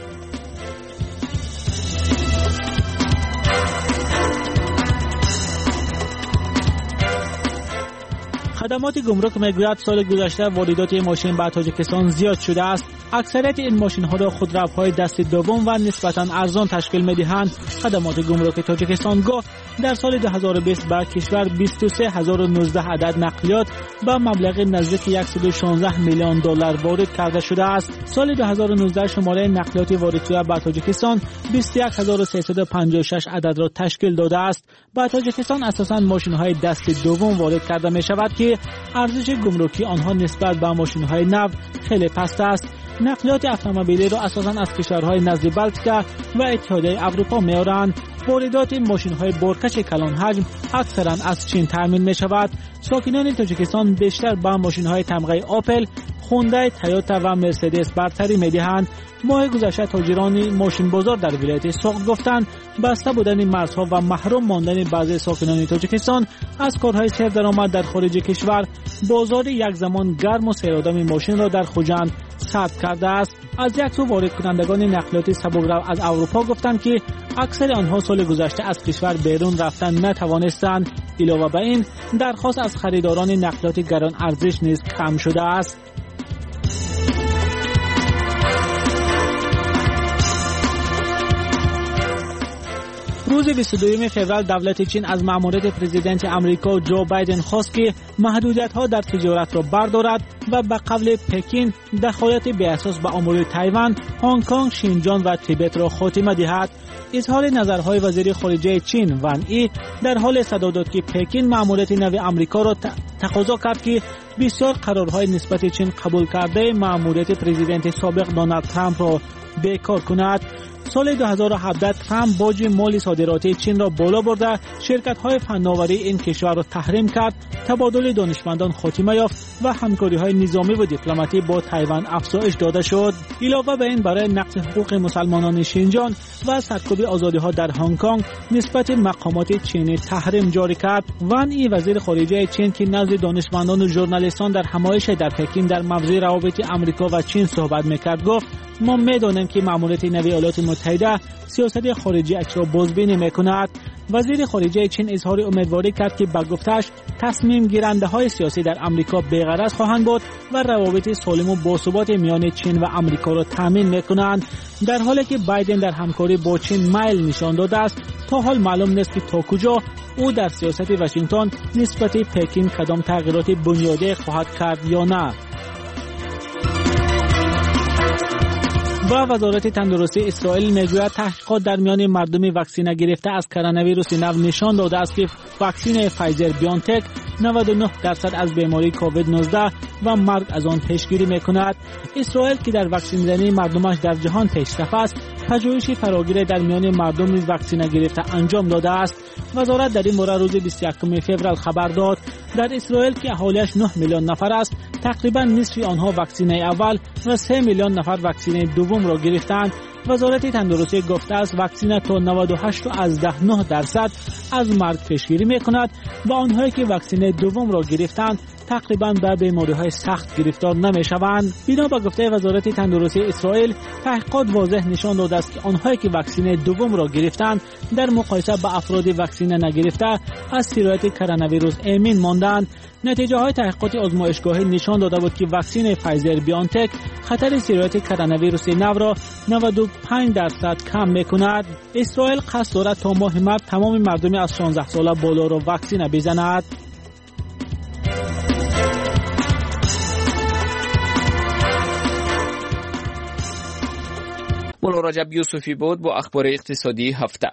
خدمات گمرک میگوید سال گذشته واردات ماشین به تاجیکستان زیاد شده است. اکثریت این ماشین‌ها را خودروهای دست دوم و نسبتاً ارزان تشکیل می‌دهند. خدمات گمرک تاجیکستان گفت در سال 2020 به کشور 23,019 عدد نقلیات با مبلغ نزدیک 116 میلیون دلار وارد کرده شده است. سال 2019 شماره نقلیات وارد شده به تاجیکستان 21,356 عدد را تشکیل داده است. به تاجیکستان اساساً ماشین‌های دست دوم وارد کرده می‌شود که ارزش گمرکی آنها نسبت به ماشین‌های نو خیلی پست است. نقلیات اتومبیلی را اساساً از کشورهای نزد بلژیک و اتحادیه اروپا می‌آورند. واردات ماشین‌های بارکش کلان حجم اکثراً از چین تامین می‌شود. ساکنان تاجیکستان بیشتر با ماشین‌های تمغه آپل، خوندای، تویوتا و مرسدس برتری می‌دهند. ماه گذشته تاجران ماشین بازار در ولایت سوق گفتند بسته بودن مرزها و محروم ماندن بعضی ساکنان تاجیکستان از کارهای سردرآمد در خارج کشور بازار یک زمان گرم و سیرآدم ماشین را در خوجند سرد کرده است. از یک سو وارد کنندگان نقلیات سبک‌رو از اروپا گفتند که اکثر آنها سال گذشته از کشور بیرون رفتن نتوانستند. علاوه بر این درخواست از خریداران نقلیات گران ارزش نیز کم شده است. روز 22 فوریه دولت چین از مأموریت پرزیدنت آمریکا جو بایدن خواست که محدودیت‌ها در تجارت را بردارد و به قول پکین دخالت بی‌اساس به امور تایوان، هنگ کنگ، شینجان و تیبت را خاتمه دهد. اظهار نظرهای وزیر خارجه چین وان ای در حال صدا داد که پکین مأموریت نو آمریکا را تقاضا کرد که بسیار قرارهای نسبت چین قبول کرده مأموریت پرزیدنت سابق دونالد ترامپ را بیکار کند. سال 2017 ترامپ باج مالی صادراتی چین را بالا برده، شرکت‌های فناوری این کشور را تحریم کرد، تبادل دانشمندان خاتمه یافت و همکاری‌های نظامی و دیپلماتی با تایوان افزایش داده شد. علاوه بر این برای نقض حقوق مسلمانان شینجان و سرکوب آزادی‌ها در هنگ کنگ نسبت مقامات چینی تحریم جاری کرد. وان ای وزیر خارجه چین که نزد دانشمندان و ژورنالیستان در همایش در پکین در موضوع روابط آمریکا و چین صحبت می‌کرد گفت ما می‌دانیم که مأموریت نو ایالات متحده سیاست خارجی اش را بازبینی می‌کند. وزیر خارجه چین اظهار امیدواری کرد که به گفته‌اش تصمیم گیرنده های سیاسی در آمریکا بی‌غرض خواهند بود و روابط سالم و باثبات میان چین و آمریکا را تامین می‌کنند. در حالی که بایدن در همکاری با چین میل نشان داده است، تا حال معلوم نیست که تا کجا او در سیاست واشنگتن نسبت پکین کدام تغییرات بنیادی خواهد کرد یا نه. و وزارت تندرستی اسرائیل میگوید تحقیقات در میان مردم واکسینه گرفته از کرونا ویروس نو نشان داده است که واکسن فایزر بیونتک 99% از بیماری کووید 19 و مرگ از آن پیشگیری میکند. اسرائیل که در واکسن زنی مردمش در جهان پیشرفت است، پژوهش فراگیر در میان مردم واکسینه گرفته انجام داده است. وزارت در این مورد روز 21 فوریه خبر داد در اسرائیل که اهالیش 9 میلیون نفر است، تقریبا نصف آنها واکسینه اول و 3 میلیون نفر واکسینه دوم را گرفتند. وزارت تندرستی گفته است واکسینه تا 98.9% از مرگ پیشگیری میکند و آنهایی که واکسینه دوم را گرفتند تقریبا به بیماری‌های سخت گرفتار نمی‌شوند. بنا به گفته وزارت تندرستی اسرائیل، تحقیقات واضح نشان داده است که آنهایی که واکسینه دوم را گرفتند در مقایسه با افراد واکسینه نگرفته از سرایت کرونا ویروس امین ماندند. نتیجه های تحقیقات آزمایشگاهی نشان داده بود که واکسن فایزر بیونتک خطر سرایت کرونا ویروس نو را 95% کم می‌کند. اسرائیل قصد دارد تا ماه مارس تمام مردم از 16 ساله بالا را واکسینه بزند. مولا رجب یوسفی بود با اخبار اقتصادی هفته.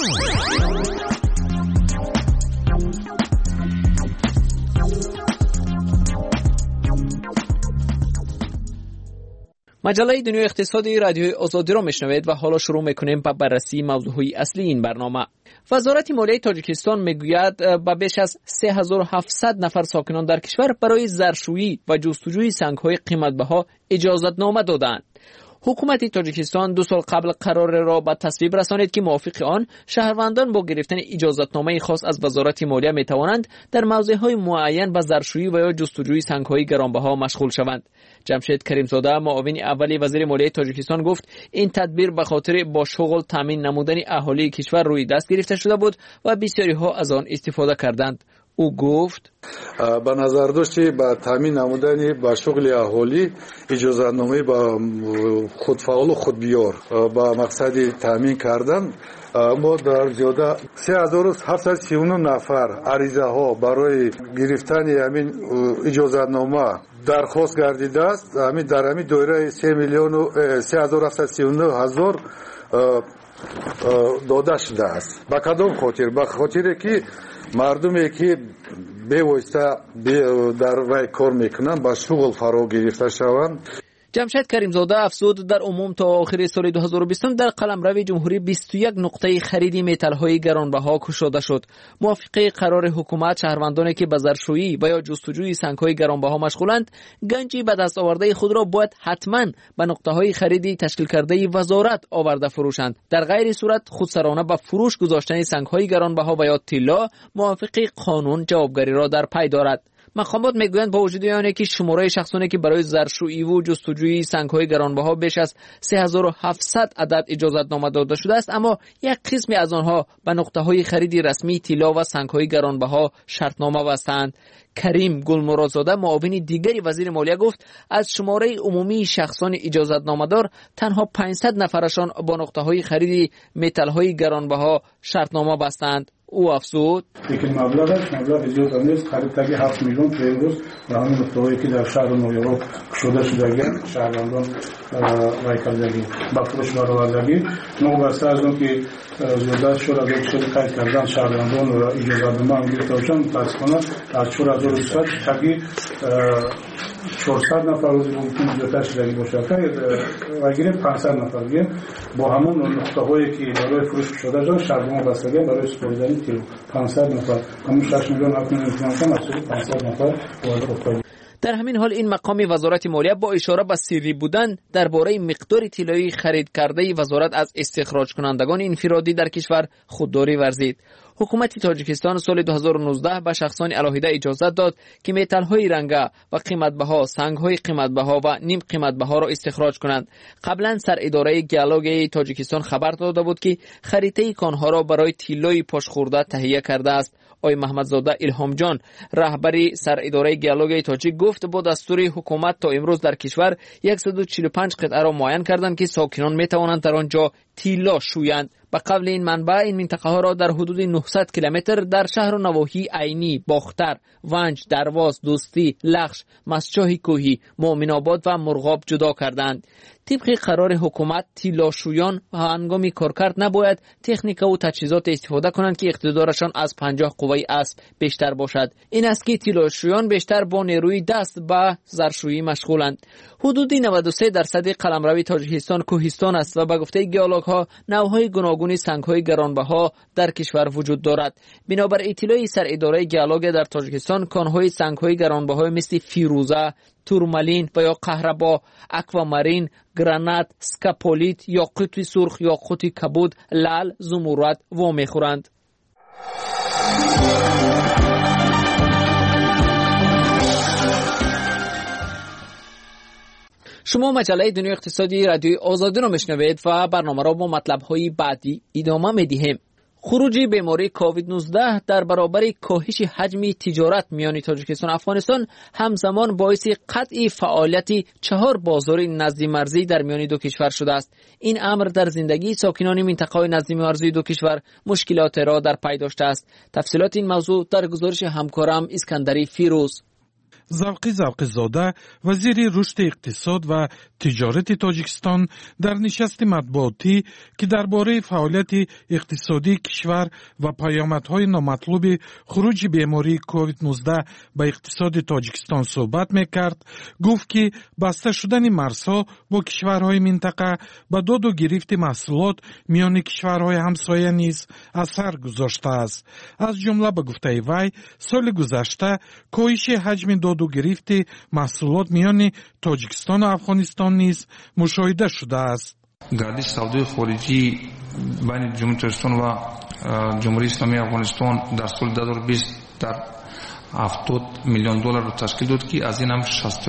مجله دنیای اقتصادی رادیوی آزادی را میشنوید و حالا شروع میکنیم با بررسی موضوعهای اصلی این برنامه. وزارت مالیه تاجیکستان میگوید به بیش از 3700 نفر ساکنان در کشور برای زرشویی و جستجوی سنگ‌های قیمت‌بها اجازه‌نامه دادند. حکومت تاجیکستان 2 سال قبل قرار را به تصویب رسانید که موافق آن شهروندان با گرفتن اجازه‌نامه خاص از وزارت مالیه می توانند در موضع‌های معین به زرشویی و یا جستجوی سنگ‌های گرانبها مشغول شوند. جمشید کریمزاده معاون اول وزیر مالیه تاجیکستان گفت این تدبیر به خاطر با شغل تامین نمودن اهالی کشور روی دست گرفته شده بود و بسیاری ها از آن استفاده کردند. او گفت به نظر داشت با تامین نمودن با شغل اهالی اجازه‌نامه با خودفعال و خودبیار با مقصد تامین کردن ما در زیاده 3739 نفر عریضه ها برای گرفتن همین اجازه‌نامه درخواست گردیده است. همین در همین دایره 3,739 هزار داده شده است. به کدام خاطر؟ به خاطر که مردمی که به واسطه در وی کار میکنن با شغل فرا گرفته شوند. جمشید کریمزاده افزود در عموم تا آخر سال 2020 در قلمرو جمهوری 21 نقطه خرید متال‌های گرانبها گشوده شد. موافق قرار حکومت شهروندانی که به زرشویی و یا جستجوی سنگ‌های گرانبها مشغولند گنجی به دست آورده خود را باید حتما به نقطه‌های خرید تشکیل کرده وزارت آورده فروشند. در غیر صورت خودسرانه به فروش گذاشتن سنگ‌های گرانبها و یا طلا موافق قانون جوابگری را در پی دارد. مقامات میگویند با وجود آنکه که شماره شخصانی که برای زرشویی و جستجوی سنگ‌های گرانبها بیش از 3700 عدد اجازه‌نامه داده شده است، اما یک قسمی از آنها به نقطه‌های خرید رسمی طلا و سنگ‌های گرانبها شرطنامه بستند. کریم گلمرادزاده معاون دیگری وزیر مالیه گفت از شماره عمومی شخصان اجازه‌نامه دار تنها 500 نفرشان با نقطه‌های خرید متال‌های گرانبها شرطنامه بستند. او افزود مبلغ زیاد نیست، خرید 7 میلیون تا امروز و همین نقطه‌هایی که در شهر نویورک شده شدگی شهروندان رای کردگی با فروش برآوردگی نوبسته از اون که زیادت شد از یک سری قید کردن شهروندان و اجازه‌نامه گرفته باشند متاسفانه از 4020 تقی 400 نفر روزی ممکن زیادتر شدگی باشه وگیره 500 نفر دیگه با همون نقطه‌هایی که برای فروش شده شد شهروندان بستگی برای سپردن کیلو 500 نفر همون 6 میلیون 7 میلیون از 500 نفر وارد در همین حال این مقام وزارت مالیه با اشاره به سری بودن درباره مقدار طلایی خرید کرده وزارت از استخراج کنندگان انفرادی در کشور خودداری ورزید. حکومت تاجیکستان سال 2019 به شخصان علاهیده اجازه داد که متال‌های رنگه و قیمت‌بها، سنگ‌های قیمت‌بها و نیم قیمت‌بها را استخراج کنند. قبلا سر اداره گیالوگ تاجیکستان خبر داده بود که خریطه کانها را برای طلای پاشخورده تهیه کرده است. آقای محمدزاده الهام جان، رهبری سر اداره گیالوگ تاجیک، گفت با دستور حکومت تا امروز در کشور 145 قطعه را معین کردند که ساکنان میتوانند در آنجا طلا شویند. به قبل این منبع این منطقه ها را در حدود 900 کیلومتر در شهر و نواحی عینی، باختر، ونج، درواز، دوستی، لخش، مسجاه کوهی، مؤمن آباد و مرغاب جدا کردند. طبق قرار حکومت طلاشویان هنگام کارکرد نباید تکنیک و تجهیزات استفاده کنند که اقتدارشان از 50 قوه اسب بیشتر باشد. این است که طلاشویان بیشتر با نیروی دست به زرشویی مشغولند. حدود 93% قلمرو تاجیکستان کوهستان است و به گفته گیالوگ ها نوعهای گوناگون سنگ‌های گرانبها در کشور وجود دارد. بنابر اطلاع سر اداره گیالوگ در تاجیکستان، کان‌های سنگ‌های گرانبها مثل فیروزه، تورمالین و یا قهربا، اکوامارین، گرانات، سکاپولیت، یاقوت سرخ، یاقوت کبود، لعل، زمرد و میخورند. شما مجله دنیای اقتصادی رادیوی آزادی را میشنوید و برنامه را با مطلب‌های بعدی ادامه میدهیم. خروج بیماری کووید 19 در برابر کاهش حجم تجارت میان تاجیکستان و افغانستان همزمان باعث قطع فعالیت 4 بازار نزدی مرزی در میان دو کشور شده است. این امر در زندگی ساکنان منطقه نزدی مرزی دو کشور مشکلات را در پی داشته است. تفصیلات این موضوع در گزارش همکارم اسکندری فیروز. زوقی زاده، وزیر رشد اقتصاد و تجارت تاجیکستان، در نشست مطبوعاتی که درباره فعالیت اقتصادی کشور و پیامدهای نامطلوب خروج بیماری کووید 19 به اقتصاد تاجیکستان صحبت میکرد، گفت که بسته شدن مرزها با کشورهای منطقه به داد و گرفت محصولات میان کشورهای همسایه نیز اثر گذاشته است. از جمله به گفته وی سال گذشته کاهش حجم داد و گرفت محصولات میان تاجیکستان و افغانستان نیز مشاهده شده است. گردش سودای خارجی بین جمهوری تاجیکستان و جمهوری اسلامی افغانستان در سال 2020 در 70 میلیون دلار تشکیل داد که از این هم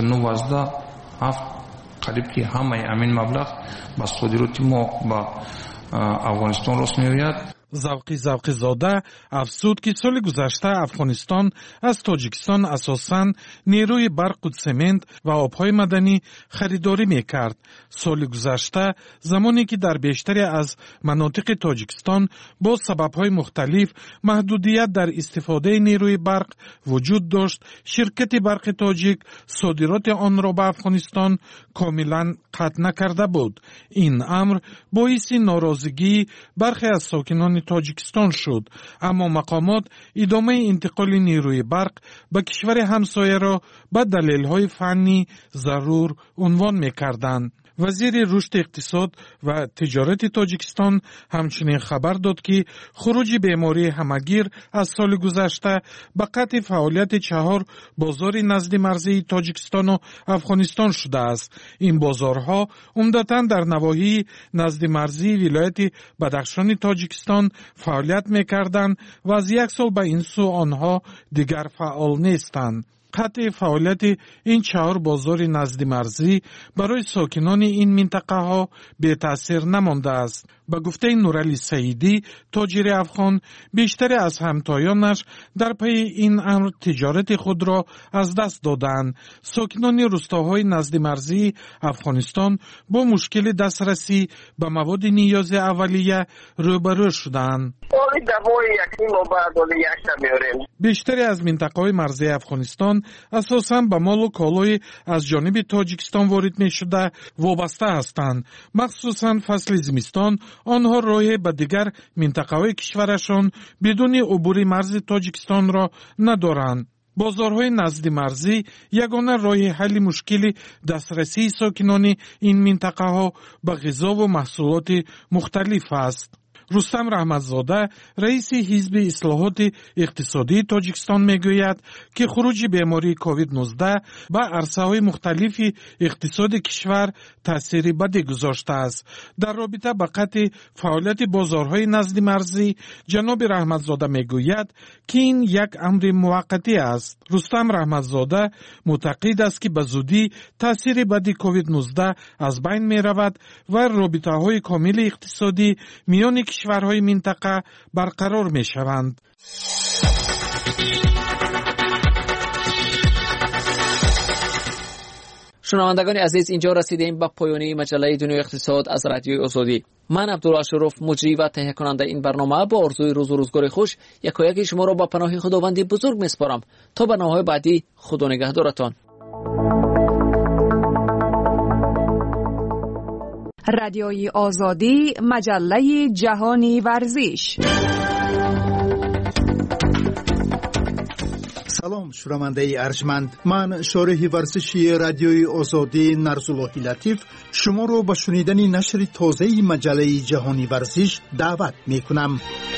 69.7 قریب که همه همین مبلغ با صادرات ما با افغانستان راست می‌آید. زوقی زاده افزود که سال گذشته افغانستان از تاجیکستان اساساً نیروی برق و سمنت و آبهای معدنی خریداری میکرد. سال گذشته زمانی که در بیشتری از مناطق تاجیکستان با سببهای مختلف محدودیت در استفاده نیروی برق وجود داشت، شرکت برق تاجیک صادرات آن را به افغانستان کاملاً قطع نکرده بود. این امر باعث ناراضگی برخی از ساکنان تاجیکستان شد، اما مقامات ادامه انتقال نیروی برق به کشور همسایه را به دلایل فنی ضرور عنوان می‌کردند. وزیر رشد اقتصاد و تجارت تاجیکستان همچنین خبر داد که خروج بیماری همگیر از سال گذشته به قطع فعالیت 4 بازار نزد مرزی تاجیکستان و افغانستان شده است. این بازارها عمدتاً در نواحی نزد مرزی ولایت بدخشان تاجیکستان فعالیت می‌کردند و از 1 سال به این سو آنها دیگر فعال نیستند. قطع فعالیت این 4 بازار نزد مرزی برای ساکنان این منطقه ها به تأثیر نمانده است. به گفته نورعلی سعیدی، تاجر افغان، بیشتری از همتایانش در پی این امر تجارت خود را از دست دادند. ساکنان روستاهای نزد مرزی افغانستان با مشکل دسترسی به مواد نیاز اولیه روبرو شدند. بیشتری از منطقه‌های مرزی افغانستان اساساً به مال و کالای از جانب تاجیکستان وارد می شده وابسته هستند. مخصوصاً فصل زمستان آنها راه به دیگر منطقه‌های کشورشان بدون عبور مرز تاجیکستان را ندارند. بازارهای نزد مرزی یگانه راه حل مشکل دسترسی ساکنان این منطقه ها به غذا و محصولات مختلف است. رستم رحمتزاده رئیس حزب اصلاحات اقتصادی تاجیکستان میگوید که خروج بیماری کووید 19 به عرصه‌های مختلف اقتصاد کشور تأثیری بدی گذاشته است. در رابطه با قطع فعالیت بازارهای نزد مرزی جناب رحمتزاده میگوید که این یک امر موقتی است. رستم رحمتزاده معتقد است که به زودی تأثیر بدی کووید 19 از بین می رود و رابطه‌های کامل اقتصادی میان کشورهای منطقه برقرار می شوند. شنوندگان عزیز، اینجا رسیدیم به پایان مجله دنیای اقتصاد از رادیوی آزادی. من عبدالله شرف، مجری و تهیه کننده این برنامه، با آرزوی روز و روزگار خوش یکایک شما را با پناه خداوند بزرگ میسپارم. تا برنامه‌های بعدی، خدا نگهدارتان. رادیوی آزادی، مجله جهانی ورزش. سلام شنونده ارجمند، من شارح ورزشی رادیوی آزادی نرزاللهی لطیف شما رو به شنیدن نشر تازه مجله جهانی ورزش دعوت می کنم.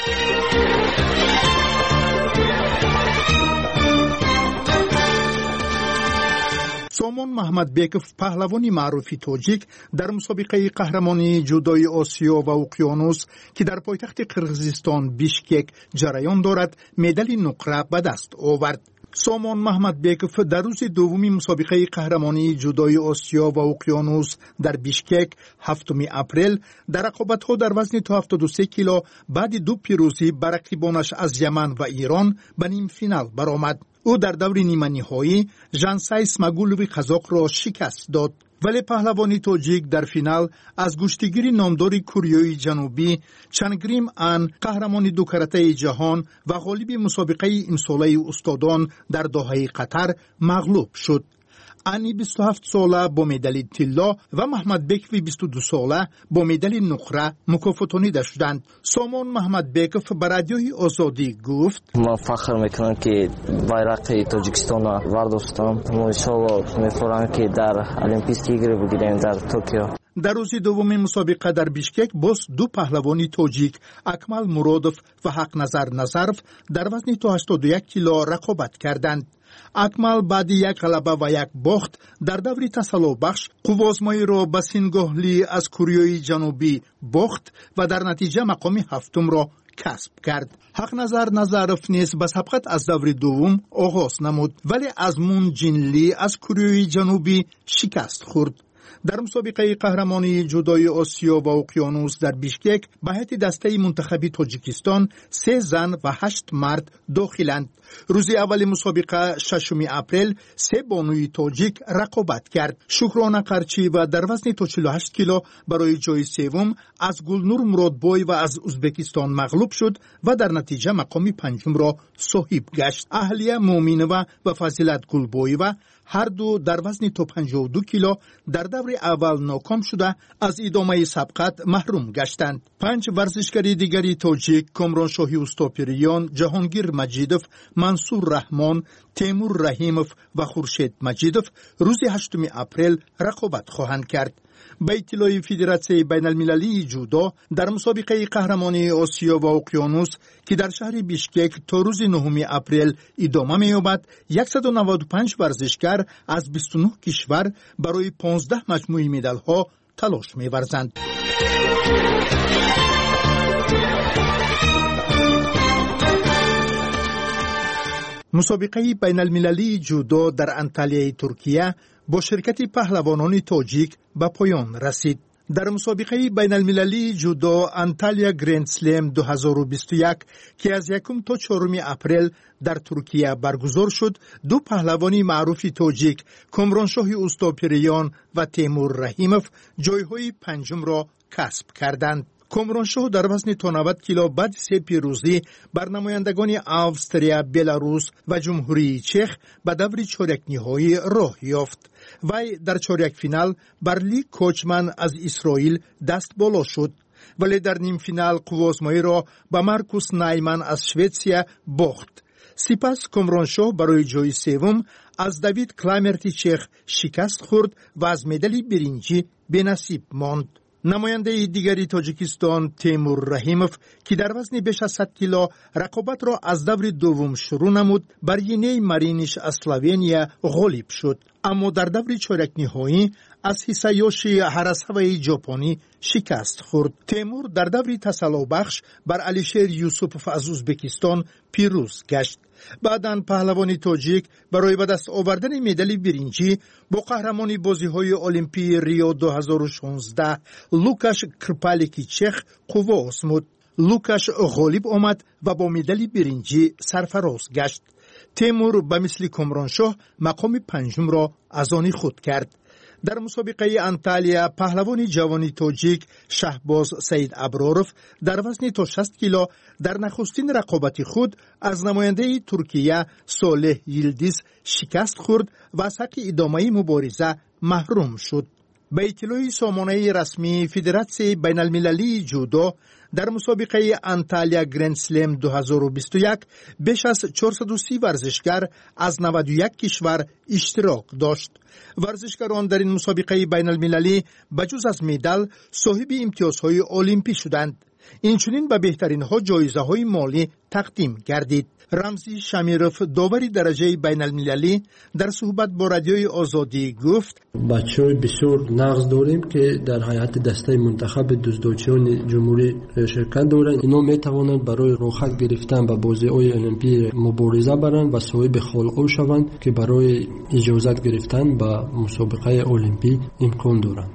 سامان محمدبیکوف، پهلوانی معروف تاجیک، در مسابقه قهرمانی جودوی آسیا و اقیانوس که در پایتخت قرقیزستان بیشکک جریان دارد، مدال نقره به دست آورد. سامان محمدبیکوف در روز دومی مسابقه قهرمانی جودوی آسیا و اقیانوس در بیشکک 7 اپریل در رقابت‌ها در وزن تا 73 کیلو بعد 2 پیروزی بر رقیبانش از یمن و ایران به نیم فینال برآمد. او در دور نیمه نهایی ژانسای اسماگولوی قزاق را شکست داد، ولی پهلوانی تاجیک در فینال از گشتگیر نامدار کوریای جنوبی چنگریم ان، قهرمان 2 کرته جهان و غالب مسابقه امساله استادان در دوحه قطر مغلوب شد. انی 27 ساله با مدال طلا و محمدبیکوف 22 ساله با مدال نقره مکافاتانیده شدند. سامان محمدبیکوف به رادیوی آزادی گفت: من فخر میکنم که بیرق تاجیکستان را برداشتم. ما انشاءالله می‌فرماییم که در المپیک ایگری بگیریم در توکیو. در روز دوم مسابقه در بیشکک باز 2 پهلوانی تاجیک، اکمل مرادوف و حق نظر نظرف، در وزن تا 81 کیلو رقابت کردند. اکمل بعد یک غلبه و یک باخت در دور تسلابخش قوازمایی را به سینگاهلی از کوریای جنوبی باخت و در نتیجه مقام 7 را کسب کرد. حق نظر نظرف نیز به سبقت از دور دوم آغاز نمود، ولی از مون جینلی از کوریای جنوبی شکست خورد. در مسابقه قهرمانی جودوی آسیا و اقیانوس در بیشکک به هیئت دسته منتخبی تاجیکستان 3 زن و 8 مرد داخلند. روز اول مسابقه 6 اپریل 3 بانوی تاجیک رقابت کرد. شکرانه قرچی و در وزن تا 48 کیلو برای جای سوم از گلنور مرادبای و از ازبکستان مغلوب شد و در نتیجه مقام 5 را صاحب گشت. اهلیه مومینوه و فضیلت گلبایوه هر دو در وزن تا 52 کیلو در دور اول ناکام شده از ادامه سبقت محروم گشتند. 5 ورزشکاری دیگری تاجیک، کامرانشاهی اوستاپیریان، جهانگیر مجیدوف، منصور رحمان، تیمور رحیموف و خورشید مجیدوف روز 8 اپریل رقابت خواهند کرد. به اطلاع فدراسیون بین المللی جودو در مسابقه قهرمانی آسیا و اقیانوس که در شهر بیشکک تا روز 9 اپریل ادامه می‌یابد، 195 ورزشکار از 29 کشور برای 15 مجموعه مدال‌ها تلاش می‌ورزند. مسابقه بین المللی جودو در انتالیای ترکیه با شرکت پهلوانان تاجیک به پایان رسید. در مسابقه بین المللی جودو انتالیا گرند سلم 2021 که از 1 تا 4 اپریل در ترکیه برگزار شد، 2 پهلوانی معروف تاجیک، کامرانشاه اوستاپیریان و تیمور رحیموف، جایهای 5 را کسب کردند. کامرانشاه در وزن تا 90 کیلو بعد 3 پیروزی بر نمایندگان اوستریا، بلاروس و جمهوری چک به دور چهارک نهایی راه یافت. وی در چهارک فینال بر لی کوچمن از اسرائیل دست بالا شد، ولی در نیم فینال قوازمایی را به مارکوس نایمن از شویتسیا باخت. سپس کامرانشاه برای جای سوم از دیوید کلایمرتی چک شکست خورد و از مدال برنجی بنصیب ماند. نماینده دیگری تاجیکستان تیمور رحیموف که در وزن بیش از 100 کیلو رقابت را از دور دوم شروع نمود، بر ینه مارینیش اسلوونیا غالب شد، اما در دور چهارک نهایی از هیسایوشی هاراساوای ژاپنی شکست خورد. تیمور در دور تسلابخش بر علیشیر یوسوپوف از ازبکستان پیروز گشت. بعداً پهلوان تاجیک برای به دست آوردن مدال برنجی با قهرمانی بازی‌های المپی ریو 2016 لوکاش کرپالیکی چخ قوا آزمود. لوکاش غالب آمد و با مدال برنجی سرفراز گشت. تیمور به مثل کامرانشاه مقام پنجم را از آن خود کرد. در مسابقه انطالیا پهلوان جوانی تاجیک شهباز سید ابراروف در وزن تا 60 کیلو در نخستین رقابت خود از نماینده ترکیه صالح یلدیز شکست خورد و از حق ادامه مبارزه محروم شد. به اطلاع سامانه رسمی فدراسیون بین المللی جودو در مسابقه انطالیا گرند سلم 2021 بیش از 430 ورزشکار از 91 کشور اشتراک داشت. ورزشکاران در این مسابقه بین المللی بجز از مدال صاحب امتیازهای المپی شدند. اینچنین به بهترین ها جایزه های مالی تقدیم گردید. رمزی شمیروف داوری درجه بین المللی در صحبت با رادیوی آزادی گفت بچه‌های بسیار نقص داریم که در هیئت دسته منتخب دزدچیان جمهوری شرکت دارند. اینا میتوانند برای راحت گرفتن به بازی‌های المپی مبارزه برند و صاحب خلق شوند که برای اجازت گرفتن به مسابقه المپی امکان دارند.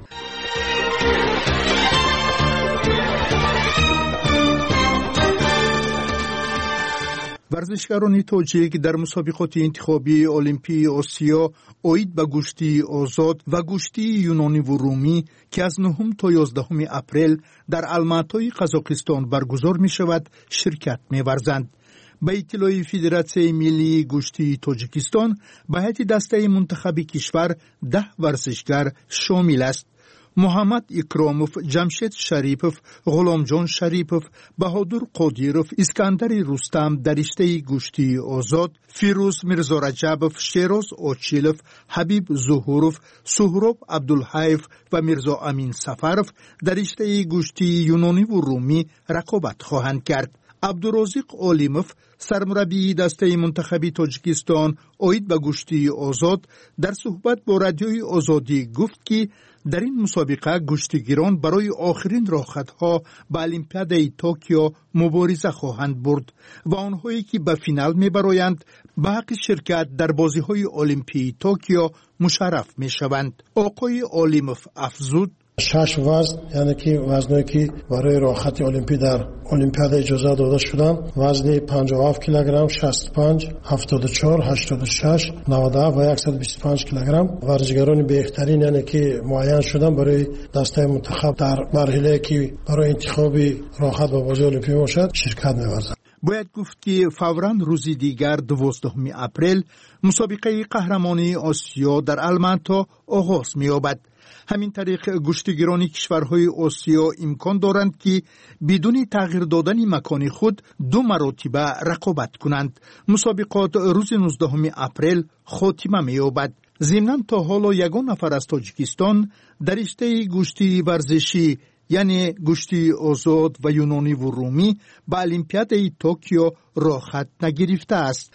ورزشکاران تاجیک در مسابقات انتخابی المپی آسیا اوید به گشتی آزاد و گشتی یونانی و رومی که از 9 تا 11 اپریل در الماتای قزاقستان برگزار می شود شرکت می ورزند. به اطلاع فدراسیون ملی گشتی تاجیکستان به هیئت دسته منتخب کشور 10 ورزشکار شامل است. محمد اکراموف، جمشید شریپوف، غلامجان شریپوف، بهادر قادیروف، اسکندر رستم در رشته گشتی آزاد، فیروز میرزا رجبوف، شیراز آچیلوف، حبیب ظهوروف، سهراب عبدالحیف و میرزا امین سفروف در رشته گشتی یونانی و رومی رقابت خواهند کرد. عبدالرازق علیموف، سرمربی دسته منتخبی تاجیکستان اوید به گشتی آزاد، در صحبت با رادیوی آزادی گفت که در این مسابقه گشتیگیران برای آخرین راحت‌ها به المپیاد توکیو مبارزه خواهند برد و آنهایی که به فینال می‌برایند به حق شرکت در بازی‌های المپی توکیو مشرف می‌شوند. آقای علیموف افزود 6 وزن، یعنی که وزنایی که برای راحت المپی در المپیاد اجازه داده شدن، وزن 57 کیلوگرم، 65، 74، 86، 97 و 125 کیلوگرم. ورزشکاران بهترین یعنی که معین شدن برای دسته منتخب در مرحله که برای انتخاب راحت و بازی المپی باشد شرکت می‌ورزند. باید گفت که فوراً روزی دیگر 12 اپریل مسابقه قهرمانی آسیا در الماتا آغاز می‌یابد. همین طریق گشتیگیران کشورهای آسیا امکان دارند که بدون تغییر دادن مکان خود 2 مرتبه رقابت کنند. مسابقات روز 19 اپریل خاتمه می‌یابد. ضمناً تا حالا یگان نفر از تاجیکستان در رشته گشتی ورزشی یعنی گشتی آزاد و یونانی و رومی به المپیاد توکیو راحت نگرفته است.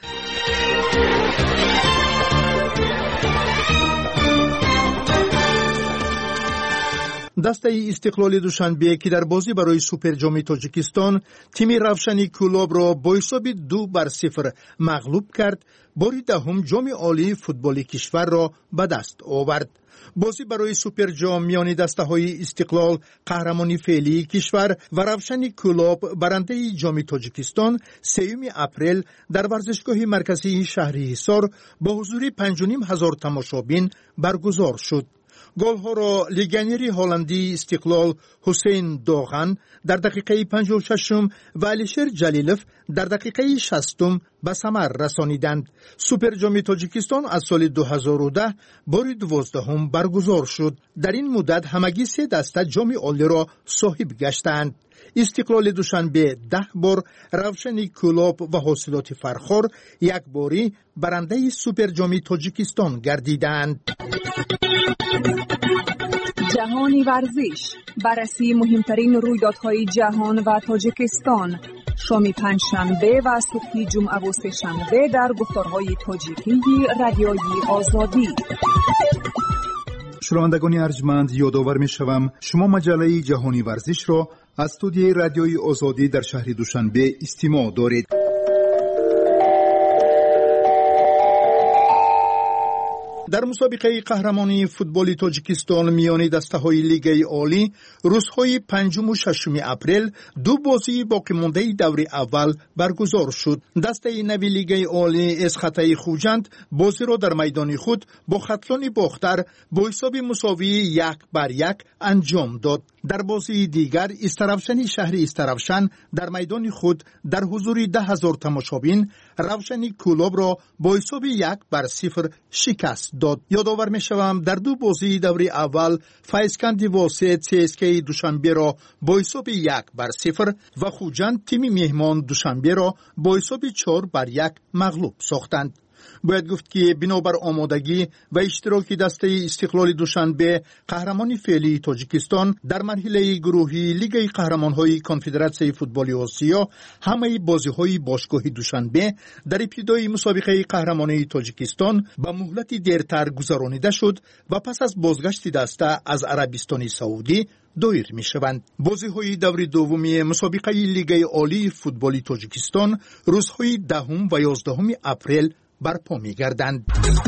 دسته استقلال دوشنبه که در بازی برای سوپر جام تاجیکستان تیم روشنی کلاب را با حساب 2-0 مغلوب کرد، باری دهم جام عالی فوتبال کشور را به دست آورد. بازی برای سوپر جام میان دسته های استقلال قهرمانی فعلی کشور و روشن کلاب برنده جام تاجیکستان 3 اپریل در ورزشگاه مرکزی شهری حصار با حضور 5,500 تماشابین برگزار شد. گل‌ها را لیگنری هلندی استقلال حسین داغن در دقیقه 56 و علیشیر جلیلوف در دقیقه 60 به ثمر رسانیدند. سوپر جام تاجیکستان از سال 2010 بار 12 برگزار شد. در این مدت همگی 3 دسته جام عالی را صاحب گشتند. استقلال دوشنبه 10 بار، روشن کلاب و حاصلات فرخار 1 باری برنده سوپر جام تاجیکستان گردیدند. جهانی ورزش، بررسی مهمترین رویدادهای جهان و تاجیکستان، شام پنجشنبه و صبح جمعه و سه‌شنبه در گفتارهای تاجیکی رادیوی آزادی. شنوندگان ارجمند، یادآور می‌شوم شما مجله جهانی ورزش را از استودیوی رادیوی آزادی در شهر دوشنبه استماع دارید. در مسابقه قهرمانی فوتبال تاجیکستان میان دسته‌های لیگ عالی روزهای 5 و 6 اپریل دو بازی باقی مانده دور اول برگزار شد. دسته نوی لیگ عالی اسخطه خوجند بازی را در میدان خود با خطلان باختر با حساب مساوی 1-1 انجام داد. در بازی دیگر استرافشن شهر استرافشن در میدان خود در حضور 10,000 تماشابین روشنی کلوب را با حساب 1-0 شکست داد. یادآور می‌شوم در دو بازی دور اول فایسکند واسط CSKA دوشنبه را با حساب 1-0 و خوجند تیم مهمان دوشنبه را با حساب 4-1 مغلوب ساختند. باید گفت که بنابر آمادگی و اشتراک دسته استقلال دوشنبه قهرمان فعلی تاجیکستان در مرحله گروهی لیگ قهرمان‌های کنفدراسیون فوتبال آسیا همه بازی‌های باشگاه دوشنبه در ابتدای مسابقه قهرمانی تاجیکستان به مهلت دیرتر گذرانیده شد و پس از بازگشت دسته از عربستان سعودی دایر می شوند. بازی های دور دومی مسابقه لیگ عالی فوتبال تاجیکستان روزهای 10 و 11 اپریل برپا می گردند.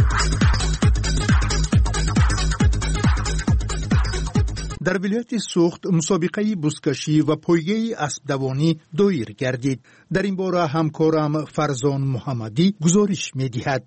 در ولایت سوخت مسابقه بزکشی و پایگاه اسب دوانی دایر گردید. در این باره همکارم فرزان محمدی گزارش می دهد.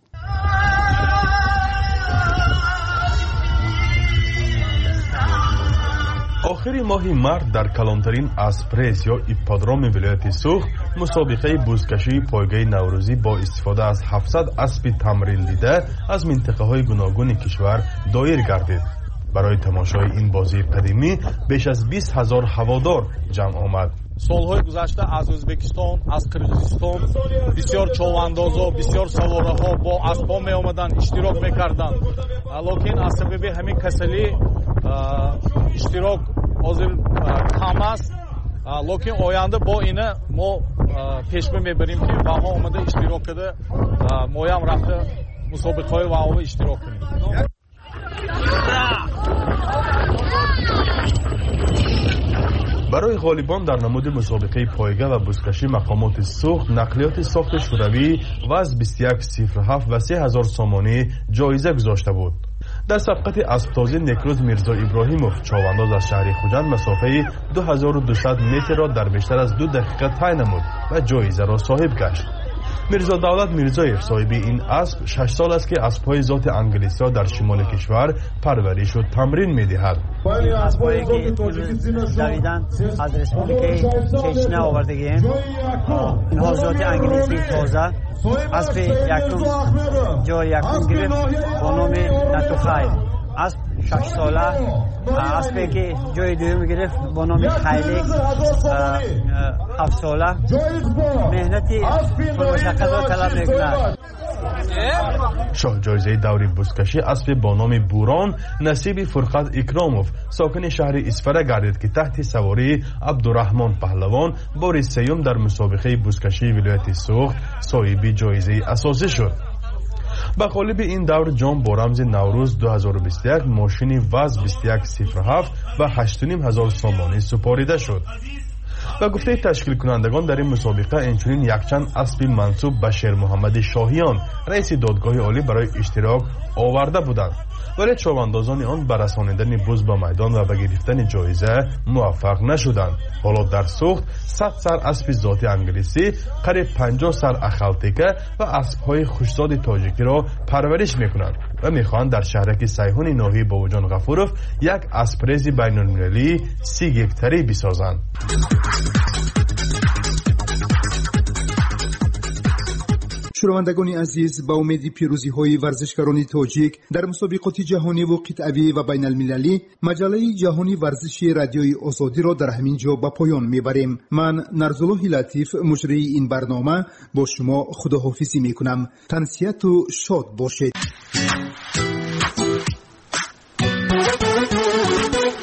آخر ماه مرد در کلانترین اسپرس یا ایپادروم ولایت سوخت مسابقه بزکشی پایگاه نوروزی با استفاده از 700 اسب تمرین دیده از منطقه های گوناگون کشور دایر گردید. برای تماشای این بازی قدیمی بیش از 20,000 هوادار جمع آمد. سالهای گذشته از ازبکستان، از قرغیزستان بسیار چوباندازا، بسیار سوارها با اسبا می آمدند، اشتراک میکردند. لیکن از سبب همین کسلی اشتراک حاضر کم است. لیکن آینده با اینه ما پیشبینی میبریم که با ما اومده اشتراک کرده، ما هم رفته مسابقه های واو اشتراک کنیم. برای غالبان در نمود مسابقه پایگاه و بزکشی مقامات سوخت نقلیات ساخت شوروی و از 2107 و 3000 سامانی جایزه گذاشته بود. در سبقت اسبتازی نکروز میرزا ابراهیموف چاوانداز از شهر خوجند مسافه 2200 متر را در بیشتر از 2 دقیقه طی نمود و جایزه را صاحب گشت. میرزا دولت میرزایف صاحب این اسب 6 سال است که اسب‌های ذات انگلیسی را در شمال کشور پرورش و تمرین می‌دهد. این اسب‌هایی که دویدن از رسپوبلیک چچنه آوردگیم، اینها ذات انگلیسی تازه. اسب یکم جای یکم گرفت با نام نتوخیل. اسب 6 ساله. اسبی که جای دوم گرفت با نام خیلی 7 ساله. مهنتی پرمشقت را طلب میکند. شاه جایزه دوری بزکشی اسب با نام بوران نصیب فرقت اکراموف ساکن شهر اسفره گردید که تحت سواری عبدالرحمن پهلوان بار سیوم در مسابقه بزکشی ولایت سوخت صاحب جایزه اساسی شد. به غالب این دور جام با رمز نوروز 2021 ماشین وز 2107 و 8500 سامانی سپاریده شد. و گفته تشکیل کنندگان در این مسابقه اینچنین یکچند اسب منصوب به شیر محمد شاهیان رئیس دادگاه عالی برای اشتراک آورده بودند، ولی چوباندازان آن به رسانیدن بز به میدان و به گرفتن جایزه موفق نشدند. حالا در سوخت 100 سر اسب ذات انگلیسی، قریب 50 سر اخلتیکه و اسب‌های خوشزاد تاجیکی را پرورش میکنند و میخواهند در شهرک سیحون ناحیه باوجان غفورов یک اسپرز بین‌المللی 30 هکتاری بسازند. شنوندگان عزیز، با امید پیروزی های ورزشکاران تاجیک در مسابقات جهانی و قطعی و بین المللی مجله جهانی ورزشی رادیوی آزادی را در همین جا به پایان میبریم. من نرزالله لطیف مجری این برنامه با شما خداحافظی میکنم. تنسیت و شاد باشید.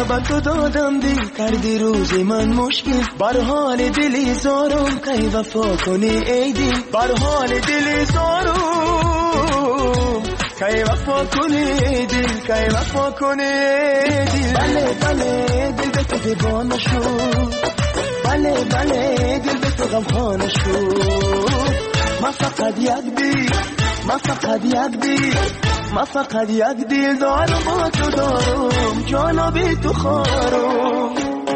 به تو دادم دل کردی روز من مشکل بر حال دلی زارم کی وفا کنی ای دل بر حال دلی زارم کی وفا کنی دل کی وفا کنی دل بله بله دل به تو دیوانه شد بله بله دل به تو غمخانه شد ما فقط یک دل ما فقط یک دل ما فقط یک دل دارم با تو دارم جانا بی تو خارم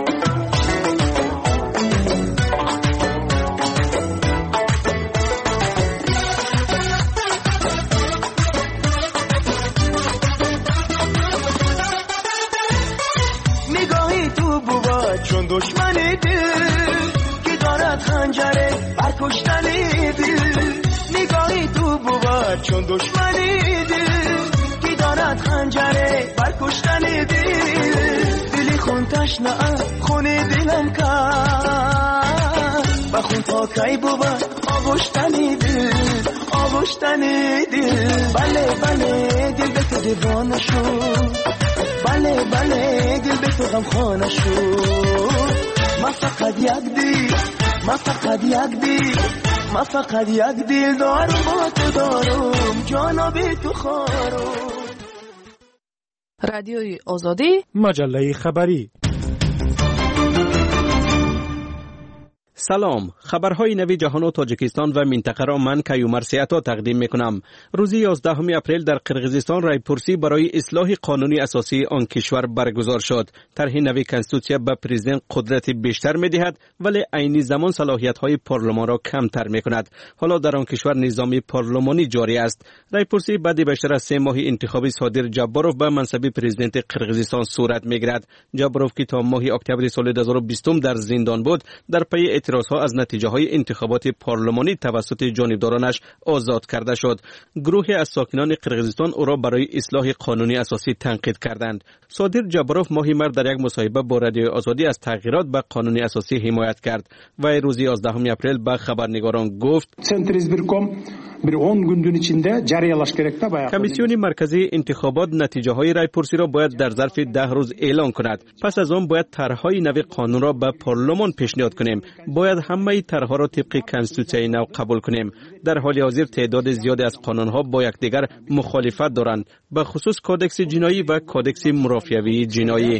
نگاهی تو بود چون دشمنی دل که دارد خنجره بر کشتن دل نگاهی تو بود چون دشمنی دل که دارد خنجره بر کشتن دل دلی خون تشنه خون دلم کرد و خون تا کی بود آغشتن دل آغشتن دل بله بله دل به تو دیوانه شد بله بله دل به تو غمخانه شد ما فقط یک دل ما فقط یک دل ما فقط یک دل دارم با تو دارم جانا به تو خارم. رادیوی آزادی مجله خبری. سلام، خبرهای نوی جهان و تاجیکستان و منطقه را من کیومر سیاتا تقدیم میکنم. روز 11 اپریل در قرقیزستان رایپرسی برای اصلاح قانونی اساسی آن کشور برگزار شد. طرح نوی کنستیتوسیا به پرزیدنت قدرت بیشتر میدهد ولی عین زمان صلاحیت های پارلمان را کمتر میکند. حالا در آن کشور نظام پارلمانی جاری است. رایپرسی بعد بیشتر از 3 ماه انتخابی صادر جباروف به منصب پرزیدنت قرقیزستان صورت میگیرد. جباروف که تا ماه اکتبر سال 2020 در زندان بود، در پی اعتراضها از نتیجه های انتخابات پارلمانی توسط جانبدارانش آزاد کرده شد. گروهی از ساکنان قرقیزستان او را برای اصلاح قانونی اساسی تنقید کردند. صادر جباروف ماه مارس در یک مصاحبه با رادیوی آزادی از تغییرات به قانون اساسی حمایت کرد و روز 11 اپریل به خبرنگاران گفت کمیسیون مرکزی انتخابات نتیجه های رایپرسی را باید در ظرف 10 روز اعلان کند. پس از آن باید طرحهای نوی قانون را به پارلمان پیشنهاد کنیم. باید همه طرحها را طبق کنستیتوسیای نو قبول کنیم. در حال حاضر تعداد زیادی از قانونها با یکدیگر مخالفت دارند، به خصوص کودکس جنایی و کودکس مرافعوی جنایی.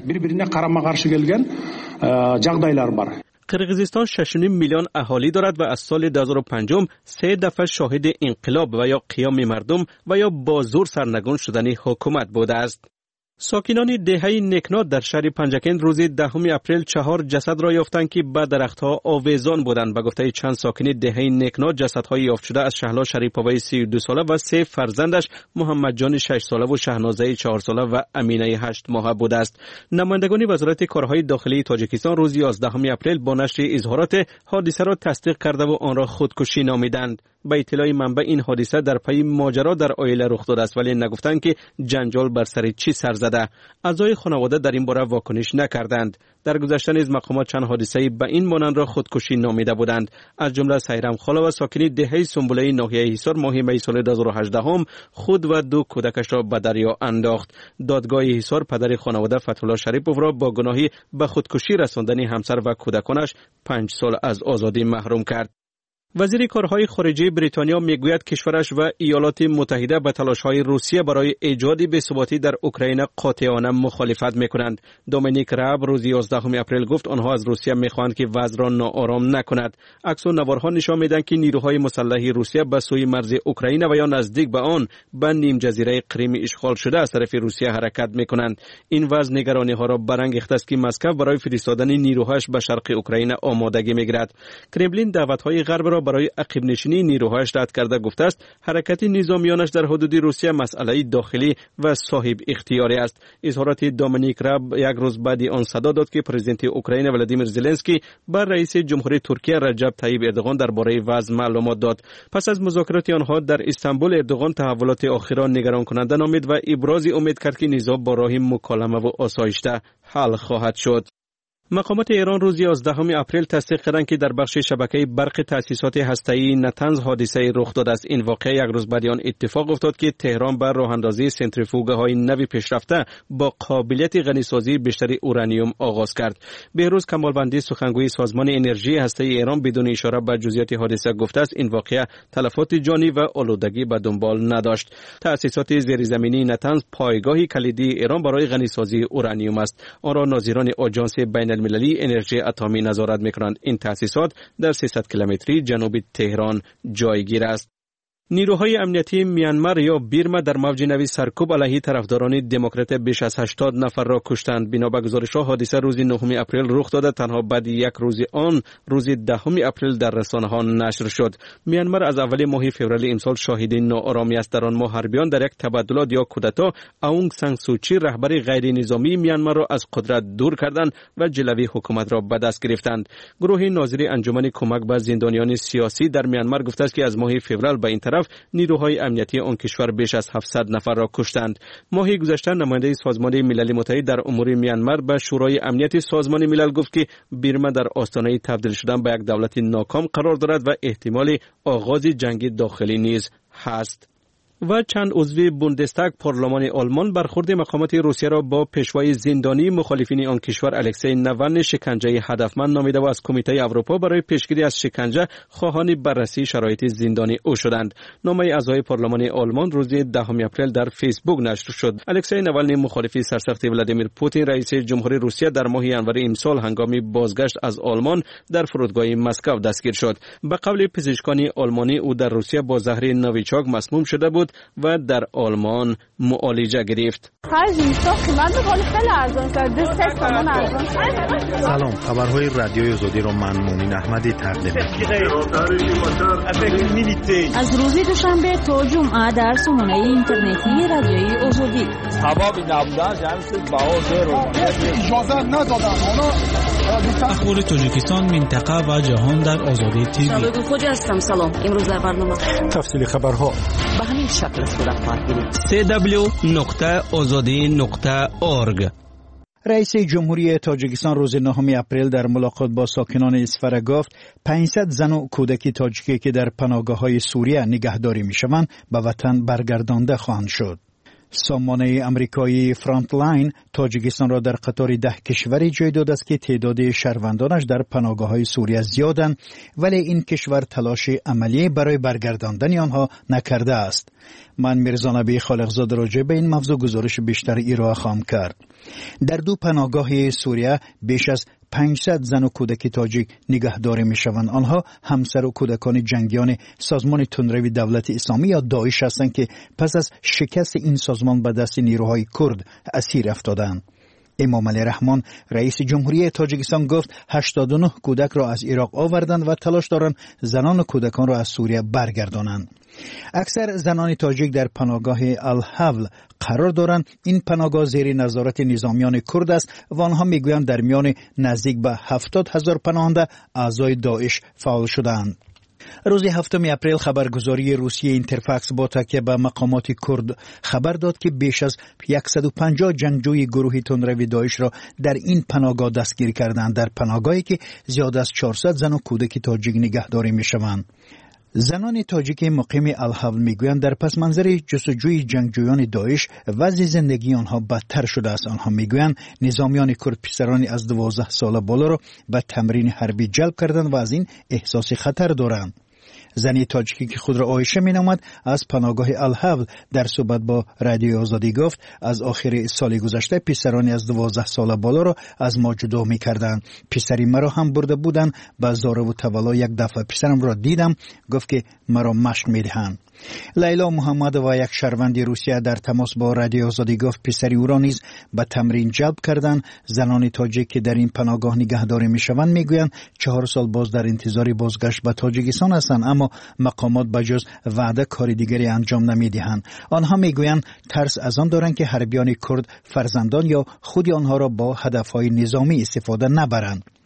قرقیزستان 6.5 میلیون اهالی دارد و از سال 2005 3 دفعه شاهد انقلاب و یا قیام مردم و یا با زور سرنگون شدن حکومت بوده است. ساکنان دهه نکناد در شهر پنجکند روز 10 اپریل 4 جسد را یافتند که به درختها آویزان بودند. به گفته چند ساکن دهه نکناد، جسدهای یافت شده از شهلا شریپوی 32 ساله و 3 فرزندش محمد جان 6 ساله و شهنازه 4 ساله و امینه 8 ماهه بوده است. نمایندگان وزارت کارهای داخلی تاجیکستان روز 11 اپریل با نشر اظهارات حادثه را تصدیق کرده و آن را خودکشی نامیدند. به اطلاع منبع این حادثه در پی ماجرا در عائله رخ داده است ولی نگفتند که جنجال بر سر چی سر زده. اعضای خانواده در این باره واکنش نکردند. در گذشته نیز مقامات چند حادثه به این مانند را خودکشی نامیده بودند. از جمله سیرم خاله و ساکنی دهه سنبله ناحیه حصار ماه می سال 2018 خود و 2 کودکش را به دریا انداخت. دادگاه حصار پدر خانواده فتح‌الله شریپوف را با گناهی به خودکشی رساندن همسر و کودکانش 5 سال از آزادی محروم کرد. وزیر کارهای خارجه بریتانیا میگوید کشورش و ایالات متحده به تلاش‌های روسیه برای ایجاد بی‌ثباتی در اوکراین قاطعانه مخالفت می‌کنند. دومینیک راب روز 11 اپریل گفت آنها از روسیه می‌خواهند که وضع را ناآرام نکند. عکس و نوارها نشان می‌دهند که نیروهای مسلح روسیه به سوی مرز اوکراین و یا نزدیک به آن به نیم جزیره کریم اشغال شده از طرف روسیه حرکت می‌کنند. این وضع نگرانی‌ها را برانگیخته است که مسکو برای فرستادن نیروهاش به شرق اوکراین آمادگی می‌گیرد. کرملین دعوت‌های غرب را برای عقب نشینی نیروهایش رد کرده گفته است حرکت نظامیانش در حدود روسیه مسئله داخلی و صاحب اختیاری است. اظهارات دومینیک راب یک روز بعد آن صدا داد که پرزیدنت اوکراین ولادیمیر زلنسکی بر رئیس جمهوری ترکیه رجب طیب اردوغان درباره وضع معلومات داد. پس از مذاکرات آنها در استانبول، اردوغان تحولات آخران نگران کننده نامید و ابراز امید کرد که نزاع با راه مکالمه و آسایشته حل خواهد شد. مقامات ایران روز 11 اپریل تصدیق کردند که در بخش شبکه برق تأسیسات هسته‌ای نتنز حادثه رخ داده است. این واقعه یک روز بعد آن اتفاق افتاد که تهران بر راه‌اندازی سنتریفوگ‌های نوی پیشرفته با قابلیت غنیسازی بیشتر اورانیوم آغاز کرد. بهروز کمالبندی سخنگوی سازمان انرژی هسته‌ای ایران بدون اشاره به جزئیات حادثه گفته است این واقعه تلفات جانی و آلودگی به دنبال نداشت. تأسیسات زیرزمینی نتنز پایگاهی کلیدی ایران برای غنیسازی اورانیوم است. آن را ناظران آژانس بین‌المللی انرژی اتمی نظارت می‌کنند. این تأسیسات در 300 کیلومتری جنوب تهران جایگیر است. نیروهای امنیتی میانمار یا بیرما در موج نوی سرکوب علیه طرفداران دموکرات بیش از 80 نفر را کشتند. بنا به گزارش‌ها حادثه روز 9 اپریل رخ داده. تنها بعد یک روز آن روز 10 اپریل در رسانه‌ها نشر شد. میانمار از اول ماه فوریه امسال شاهد ناآرامی است. در آن ماه حربیان در یک تبادلات یا کودتا اونگ سان سوچی رهبر غیر نظامی میانمار را از قدرت دور کردند و جلوی حکومت را به دست گرفتند. گروه ناظری انجمن کمک به زندانیان سیاسی در میانمار گفته است که از ماه فوریه به این طرف نیروهای امنیتی آن کشور بیش از 700 نفر را کشتند. ماه گذشته نماینده سازمان ملل متحد در امور میانمار به شورای امنیت سازمان ملل گفت که بیرما در آستانه تبدیل شدن به یک دولت ناکام قرار دارد و احتمال آغاز جنگ داخلی نیز هست. و چند عضو بوندستاگ پارلمان آلمان برخورد مقامات روسیه را با پیشوای زندانی مخالفین آن کشور الکسی ناوالنی شکنجه هدفمند نامیده و از کمیته اروپا برای پیشگیری از شکنجه خواهان بررسی شرایط زندانی او شدند. نامه اعضای پارلمان آلمان روز 10 اپریل در فیسبوک نشر شد. الکسی ناوالنی مخالف سرسخت ولادیمیر پوتین رئیس جمهوری روسیه در ماه ژانویه امسال هنگام بازگشت از آلمان در فرودگاه مسکو دستگیر شد. به قول پزشکان آلمانی او در روسیه با زهر نویچاک مسموم شده بود و در آلمان معالجه گرفت. سلام، خبرهای رادیوی آزادی را من مومن احمدی تقدیم می‌کنم. از روز دوشنبه تا جمعه در سامانه اینترنتی رادیوی آزادی. اخبار تاجیکستان، منطقه و جهان در آزادی تیوی. خوجا هستم. سلام. امروز در برنامه تفصیل خبرها به همین شکل صورت خواهد گرفت. www.azadi.org. رئیس جمهوری تاجیکستان روز 9 اپریل در ملاقات با ساکنان اسفر گفت 500 زن و کودک تاجیکی که در پناهگاه‌های سوریه نگهداری می‌شوند به وطن برگردانده خواهند شد. سامانه امریکایی فرانتلاین تاجیکستان را در قطار 10 کشوری جای داده است که تعداد شهروندانش در پناهگاه‌های سوریه زیادند، ولی این کشور تلاش عملی برای برگرداندن آنها نکرده است. من میرزا نبی خالقزاد راجع به این موضوع گزارش بیشتر ارائه خواهم کرد. در دو پناهگاه سوریه بیش از 500 زن و کودک تاجیک نگهداری میشوند. آنها همسر و کودکان جنگیان سازمان تندروی دولت اسلامی یا داعش هستند که پس از شکست این سازمان به دست نیروهای کرد اسیر افتادند. امام علی رحمان رئیس جمهوری تاجیکستان گفت 89 کودک را از عراق آوردند و تلاش دارند زنان و کودکان را از سوریه برگردانند. اکثر زنان تاجیک در پناهگاه الحول قرار دارند. این پناهگاه زیر نظارت نظامیان کرد است و آنها میگویند در میان نزدیک به 70,000 پناهنده اعضای داعش فعال شدند. روز 7 اپریل خبرگزاری روسیه اینترفاکس با تکیه به مقامات کرد خبر داد که بیش از 150 جنگجوی گروه تندروی داعش را در این پناهگاه دستگیر کردند، در پناهگاهی که زیاد از 400 زن و کودک تاجیک نگهداری میشوند. زنان تاجیک مقیم الحول میگویند در پس منظر جستجوی جنگجویان داعش وضع زندگی آنها بدتر شده است. آنها میگویند نظامیان کرد پسرانی از 12 ساله بالا را به تمرین حربی جلب کردند و از این احساس خطر دارند. زنی تاجیکی که خود را عایشه مینامد از پناهگاه الحول در صحبت با رادیو آزادی گفت از آخر سال گذشته پسرانی از 12 ساله بالا را از ما جدا می‌کردند. پسری مرا هم برده بودند به زار و تولا. یک دفعه پسرم را دیدم، گفت که مرا مشق می‌دهند. لیلا محمد و یک شهروند روسیه در تماس با رادیو آزادی گفت پسری او را نیز به تمرین جلب کردند. زنان تاجیک که در این پناهگاه نگهداری میشوند میگویند 4 سال باز در انتظار بازگشت به تاجیکستان هستند، اما مقامات بجز وعده کار دیگری انجام نمیدهند. آنها میگویند ترس از آن دارند که حربیان کرد فرزندان یا خود آنها را با هدفهای نظامی استفاده نبرند.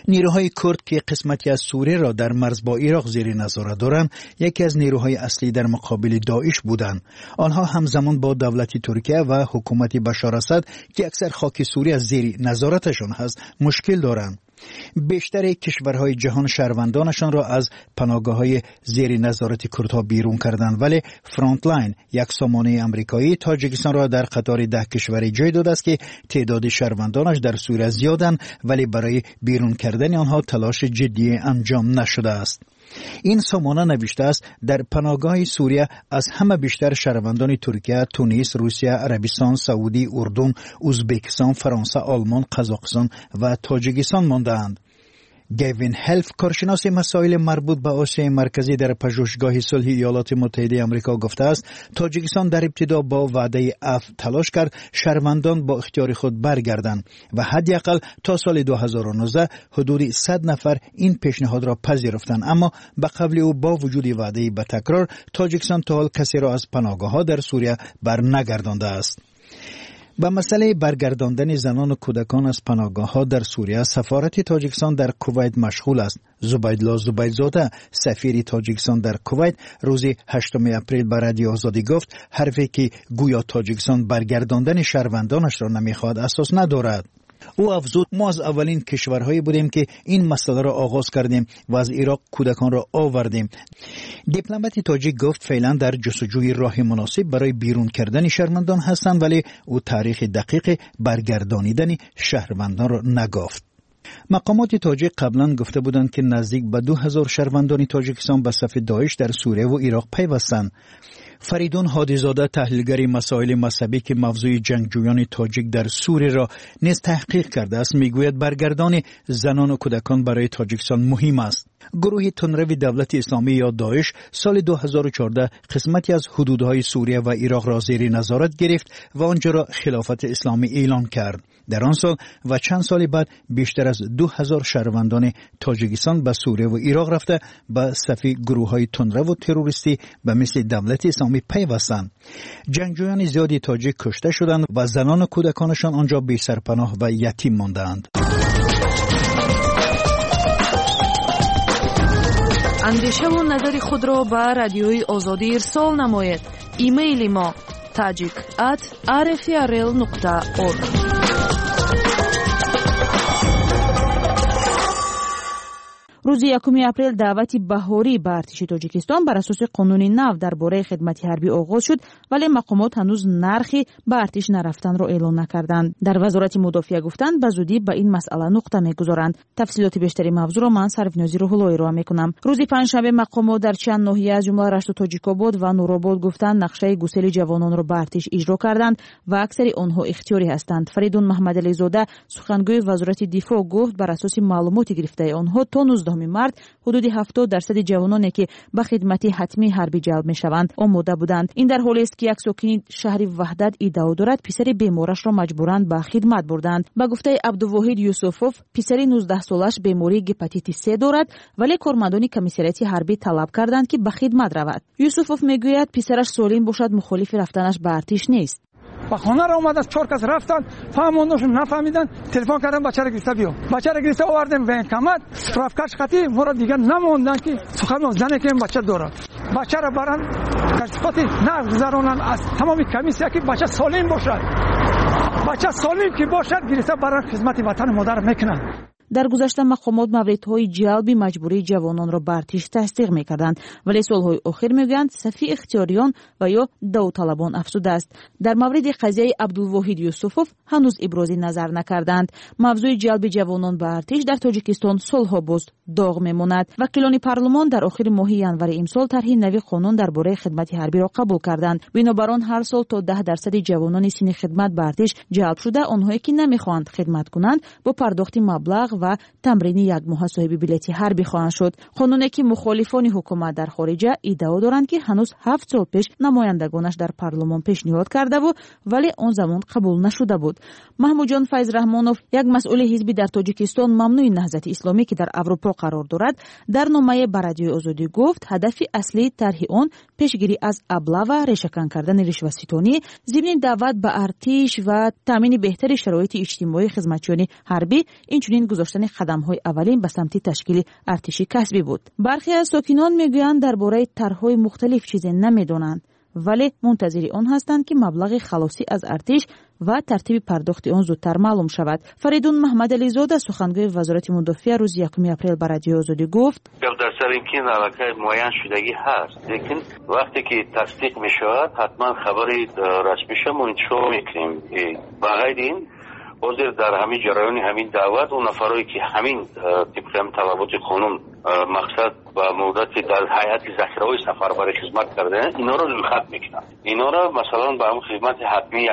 نیروهای کرد که قسمتی از سوریه را در مرز با عراق زیر نظارت دارند، یکی از نیروهای اصلی در مقابل داعش بودند. آنها همزمان با دولت ترکیه و حکومت بشار اسد که اکثر خاک سوریه زیر نظارتشان هست مشکل دارند. بیشتر کشورهای جهان شهروندانشان را از پناهگاه‌های زیر نظارت کردها بیرون کردند، ولی فرانتلاین، یک سامانه آمریکایی، تاجیکستان را در قطار 10 کشوری جای داده است که تعداد شهروندانش در سوریه زیادند، ولی برای بیرون کردن آنها تلاش جدی انجام نشده است. این سامانه نوشته است در پناهگاه سوریه از همه بیشتر شهروندان ترکیه، تونس، روسیه، عربستان، سعودی، اردن، ازبکستان، فرانسه، آلمان، قزاقستان و تاجیکستان مانده‌اند. گیوین هلف، کارشناس مسائل مربوط به آسیای مرکزی در پژوهشگاه صلح ایالات متحده آمریکا گفته است تاجیکستان در ابتدا با وعده عفو تلاش کرد شهروندان با اختیار خود برگردند و حداقل تا سال 2019 حدود 100 نفر این پیشنهاد را پذیرفتند، اما به قبل او با وجود وعده به تکرار تاجیکستان تا حال کسی را از پناهگاه‌ها در سوریه برنگردانده است. با مسئله برگرداندن زنان و کودکان از پناهگاه‌ها در سوریه سفارت تاجیکستان در کویت مشغول است. زبیدالله زبیدزاده، سفیر تاجیکستان در کویت، روز 8 اپریل به رادیو آزادی گفت حرفی که گویا تاجیکستان برگرداندن شهروندانش را نمی‌خواهد اساس ندارد. او افزود ما از اولین کشورهایی بودیم که این مسئله را آغاز کردیم و از عراق کودکان را آوردیم. دیپلمات تاجیک گفت فعلا در جستجوی راه مناسب برای بیرون کردن شهروندان هستند، ولی او تاریخ دقیق برگردانیدن شهروندان را نگفت. مقامات تاجیک قبلا گفته بودند که نزدیک به 2000 شهروندان تاجیکستان به صف داعش در سوریه و عراق پیوستند. فریدون هادیزاده، تحلیلگر مسائل مذهبی که موضوع جنگجویان تاجیک در سوریه را نیز تحقیق کرده است، میگوید برگردان زنان و کودکان برای تاجیکستان مهم است. گروه تندرو دولت اسلامی یا داعش سال 2014 قسمتی از حدودهای سوریه و عراق را زیر نظارت گرفت و آنجا را خلافت اسلامی اعلان کرد. در آن سال و چند سال بعد بیشتر از 2000 شهروندان تاجیکستان به سوریه و عراق رفته به صف گروه‌های تندرو و تروریستی به مثل دولت اسلامی پیوستند. جنگجویان زیادی تاجیک کشته شدند و زنان و کودکانشان آنجا بی سرپناه و یتیم ماندند. اندیشه و نظر خود را به رادیوی آزادی ارسال نمایید. ایمیل ما tajik@rfrl.org. روز 1 اپریل دعوت بهاری به ارتش تاجیکستان بر اساس قانون نو درباره خدمت حربی آغاز شد، ولی مقامات هنوز نرخی به ارتش نرفتن را اعلام نکردند. در وزارت مدافعه گفتند به زودی به این مسئله نقطه میگذارند. تفصیلات بیشتری موضوع را من سرفنازی روح‌الله ارائه میکنم. روز پنجشنبه مقامات در چند ناحیه از جمله رشت و تاجیک‌آباد و نورآباد گفتند نقشه گسیل جوانان را به ارتش اجرا کردند و اکثر آنها اختیاری هستند. فریدون محمدعلی زاده، سخنگوی وزارت دفاع گفت بر اساس معلومات گرفته آنها تا 19 مارس حدود 70% جوانانی که به خدمت حتمی حربی جلب میشوند آماده بودند. این در حالی است که یک ساکن شهر وحدت ادعا دارد پسر بیمارش را مجبوراً به خدمت بردند. به گفته عبدالواحد یوسفوف، پسر 19 سالش بیماری هپاتیت C دارد، ولی کارمندان کمیساریات حربی طلب کردند که به خدمت رود. یوسفوف میگوید پسرش سالم باشد مخالف رفتنش به ارتش نیست. با خانه را اومد از 4 کس رفتن، فهموندشون نفهمیدن، تلفن کردن بچه را گرفته بیا. بچه را گرفته آوردن به کمد، سپرافکش خطی مورد دیگه نموندن که سخن زنه که این بچه داره. بچه را برن کشفاتی نگذارونن از تمام کمیسیه که بچه سالم باشد. بچه سالم که باشد گرفته برن خدمت وطن مادر میکنن. در گذشته مقامات موردهای جلبی مجبوری جوانان را به ارتش تصدیق میکردند، ولی سالهای اخیر میگویند صف اختیاریان و یا داوطلبان افزوده است. در مورد قضیه عبدالواحد یوسفوف هنوز ابراز نظر نکردند. موضوع جلب جوانان به ارتش در تاجیکستان سالها باز داغ میماند. وکیلان پارلمان در آخر ماه ینور امسال طرح نوی قانون درباره خدمت حربی را قبول کردند. بنابر آن هر سال تا 10% جوانان سن خدمت به ارتش جلب شده، آنهایی که نمیخواهند خدمت کنند با پرداخت مبلغ و تمرین 1 ماه صاحب بلیط حربی خواهند شد. قانونی که مخالفان حکومت در خارج ادعا دارند که هنوز 7 سال پیش نمایندگانش در پارلمان پیشنهاد کرده بود ولی آن زمان قبول نشده بود. محمود جان فیض رحمانوف، یک مسئول حزبی در تاجیکستان ممنوع نهضت اسلامی که در اروپا قرار دارد، در نامه به رادیو آزادی گفت هدف اصلی طرح آن پیشگیری از ابله و ریشه‌کن کردن رشوه‌ستانی، ضمن دعوت به ارتش و تامین بهتر شرایط اجتماعی خدمتچیان حربی، اینچنین گذاشته برداشتن قدم‌های اولین به سمت تشکیل ارتشی کسبی بود. برخی از ساکنان میگویند درباره طرح‌های مختلف چیزی نمیدونند، ولی منتظر آن هستند که مبلغ خلاصی از ارتش و ترتیب پرداخت آن زودتر معلوم شود. فریدون محمد علی زاده سخنگوی وزارت مدافع روز 1 اپریل به رادیو آزادی گفت: در سر اینکه علاقه معین شدگی هست، لیکن وقتی که تصدیق میشود حتما خبری رسمیش منتشر میکنیم. بغیر این حاضر در همین جریان همین دعوت و نفرایی که همین طبق طلبات قانون مقصد و مدت در هیئت ذخیره‌های سفربری خدمت کردن، اینا رو خط میکنن. اینا رو مثلا به همون خدمت حتمی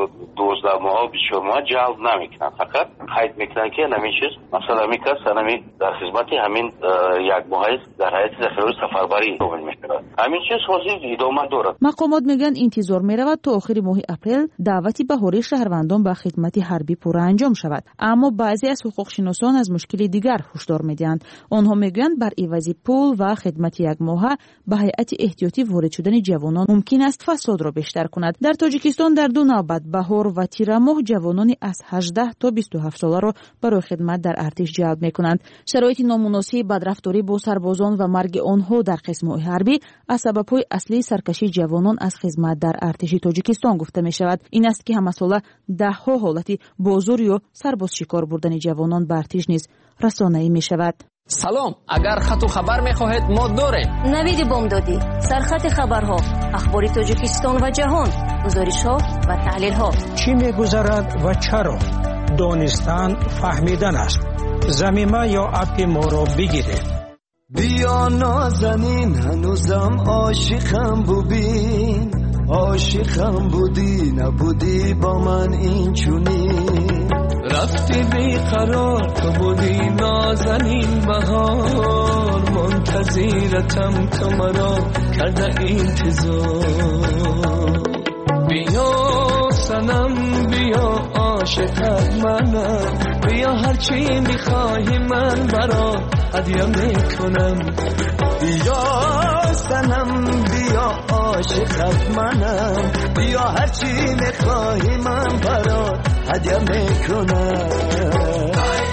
112 ماه 24 ماه جلب نمیکنن، فقط قید میکنن که همین چیز مثلا میکس همین در خدمت همین یک ماه در هیئت ذخیره‌های سفربری شامل میشه. همین چیز حاضر ادامه دارد. مقامات میگن انتظار میرود تا آخر ماه اپریل دعوتی بهاری شهروندان به خدمت حربی پور انجام شود، اما بعضی از حقوقشناسان از مشکل دیگر هشدار میدهند. آنها میگویند بر عوض پول و خدمت یک ماهه به هیئت احتیاطی وارد شدن جوانان ممکن است فساد را بیشتر کند. در تاجیکستان در دو نوبت بهار و تیر ماه جوانان از 18 تا 27 ساله را برای خدمت در ارتش جلب میکنند. شرایط نامناسب بدرفتاری با سربازان و مرگ آنها در قسم‌های حربی از سبب‌های اصلی سرکشی جوانان از خدمت در ارتش تاجیکستان گفته می شود. این است که همساله ده‌ها حالت بازار یا سرباز شکار بردن جوانان به ارتش نیز رسانه‌ای می شود. سلام، اگر خط و خبر می‌خواهید ما داریم. نوید بامدادی، سرخط خبرها، اخبار تاجیکستان و جهان، گزارش‌ها و تحلیل‌ها. چی می‌گذرد و چرا؟ دانستن فهمیدن است. زمینه یا اپ ما را بگیرید. بیا نازنین هنوزم عاشقم ببین، عاشقم بودی نبودی با من این چونی، رفتی بیقرار تو بودی نازنین بهار، منتظرتم تو مرا کرده انتظار. بیا سنم بیا عاشقت منم، بیا هرچی میخواهی من برا هدیه میکنم. بیا سنم بیا عاشقت منم، بیا هرچی میخواهی من برا هدیه میکنم.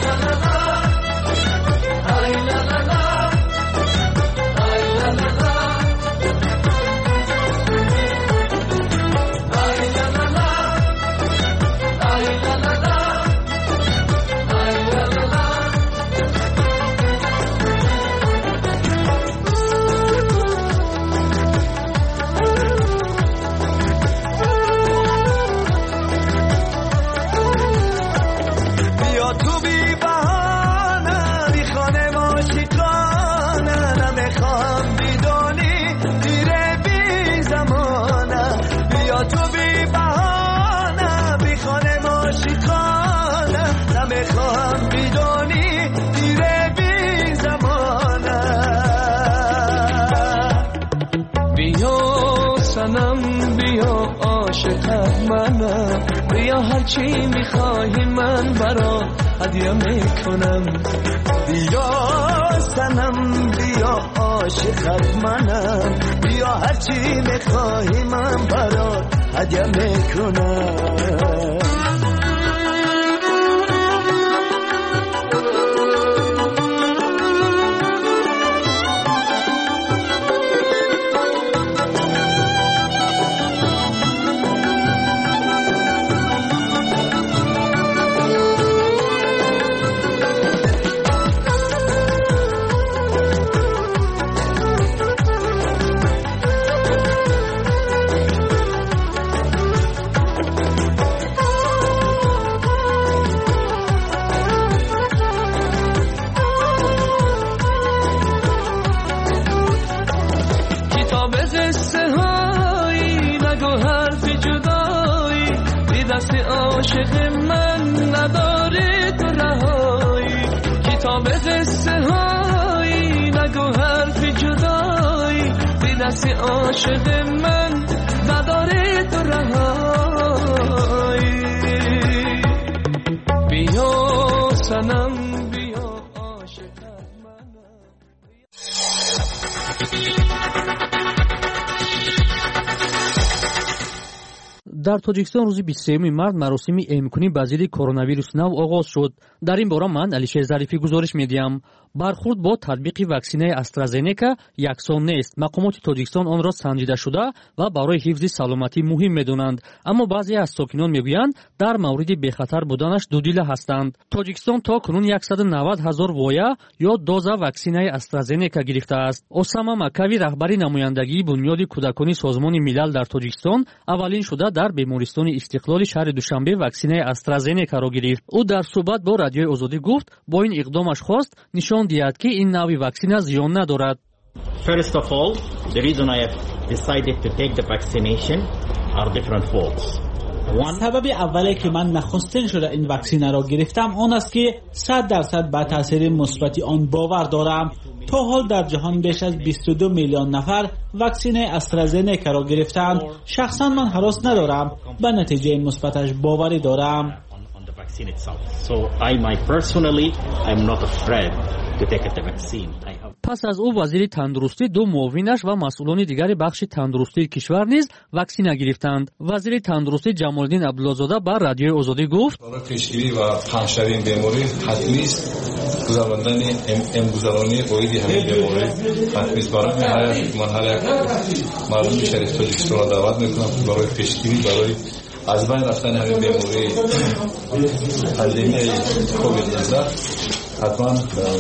بیا هرچی میخواهی من برا هدیه میکنم. بیا سنم بیا عاشقت منم، بیا هرچی میخواهی من برا هدیه میکنم. عاشق من نداره تو رهایی، کتاب قصه هایی نگو حرف جدایی، بی دست عاشق من نداره تو رهایی. بیا سنم بیا عاشق در تاجیکستان روز 23 مارس مراسم امکانی بازدید کرونا ویروس نو آغاز شد. در این باره من علیشه ظریفی گزارش میدیم. برخورد با تطبیق واکسینه استرازنکا یکسان نیست. مقامات تاجیکستان آن را سنجیده شده و برای حفظ سلامتی مهم میدونند. اما بعضی از ساکنان میگویند در مورد بخطر بودنش دودیله هستند. تاجیکستان تا کنون 190,000 وایه یا دوز واکسینه استرازنکا گرفته است. اسامه مکوی رهبری نمایندگی بنیاد کودکان سازمان ملل در تاجیکستان اولین شده در بیمارستان استقلال شهر دوشنبه واکسینه استرازنکا را گرفت. او در صحبت با رادیوی آزادی گفت با این اقدامش خواست نشان دهد که این نوع واکسینه زیان ندارد. First of all, the reason I have decided to take the vaccination are different folds. سبب اولی که من نخستین شده این واکسینه را گرفتم آن است که 100% به تاثیر مثبت آن باور دارم. تا حال در جهان بیش از 22 میلیون نفر واکسینه استرازنکا را گرفتند. شخصا من هراس ندارم، به نتیجه مثبتش باوری دارم. So I personally I'm not afraid to take the vaccine. پس از او وزیر تندرستی دو معاونش و مسئولان دیگر بخش تندرستی کشور نیز واکسینه گرفتند. وزیر تندرستی جمال‌الدین عبدالله‌زاده بر رادیوی آزادی گفت برای پیشگیری و پنه‌شوی این بیماری حتمی است گذراندن امگذرانی عید همین بیماری حتمی است. برای من هر یک مردم شریف تاجیکستان را دعوت میکنم برای پیشگیری برای از بین رفتن همین بیماری پاندمی کووید 19 حتما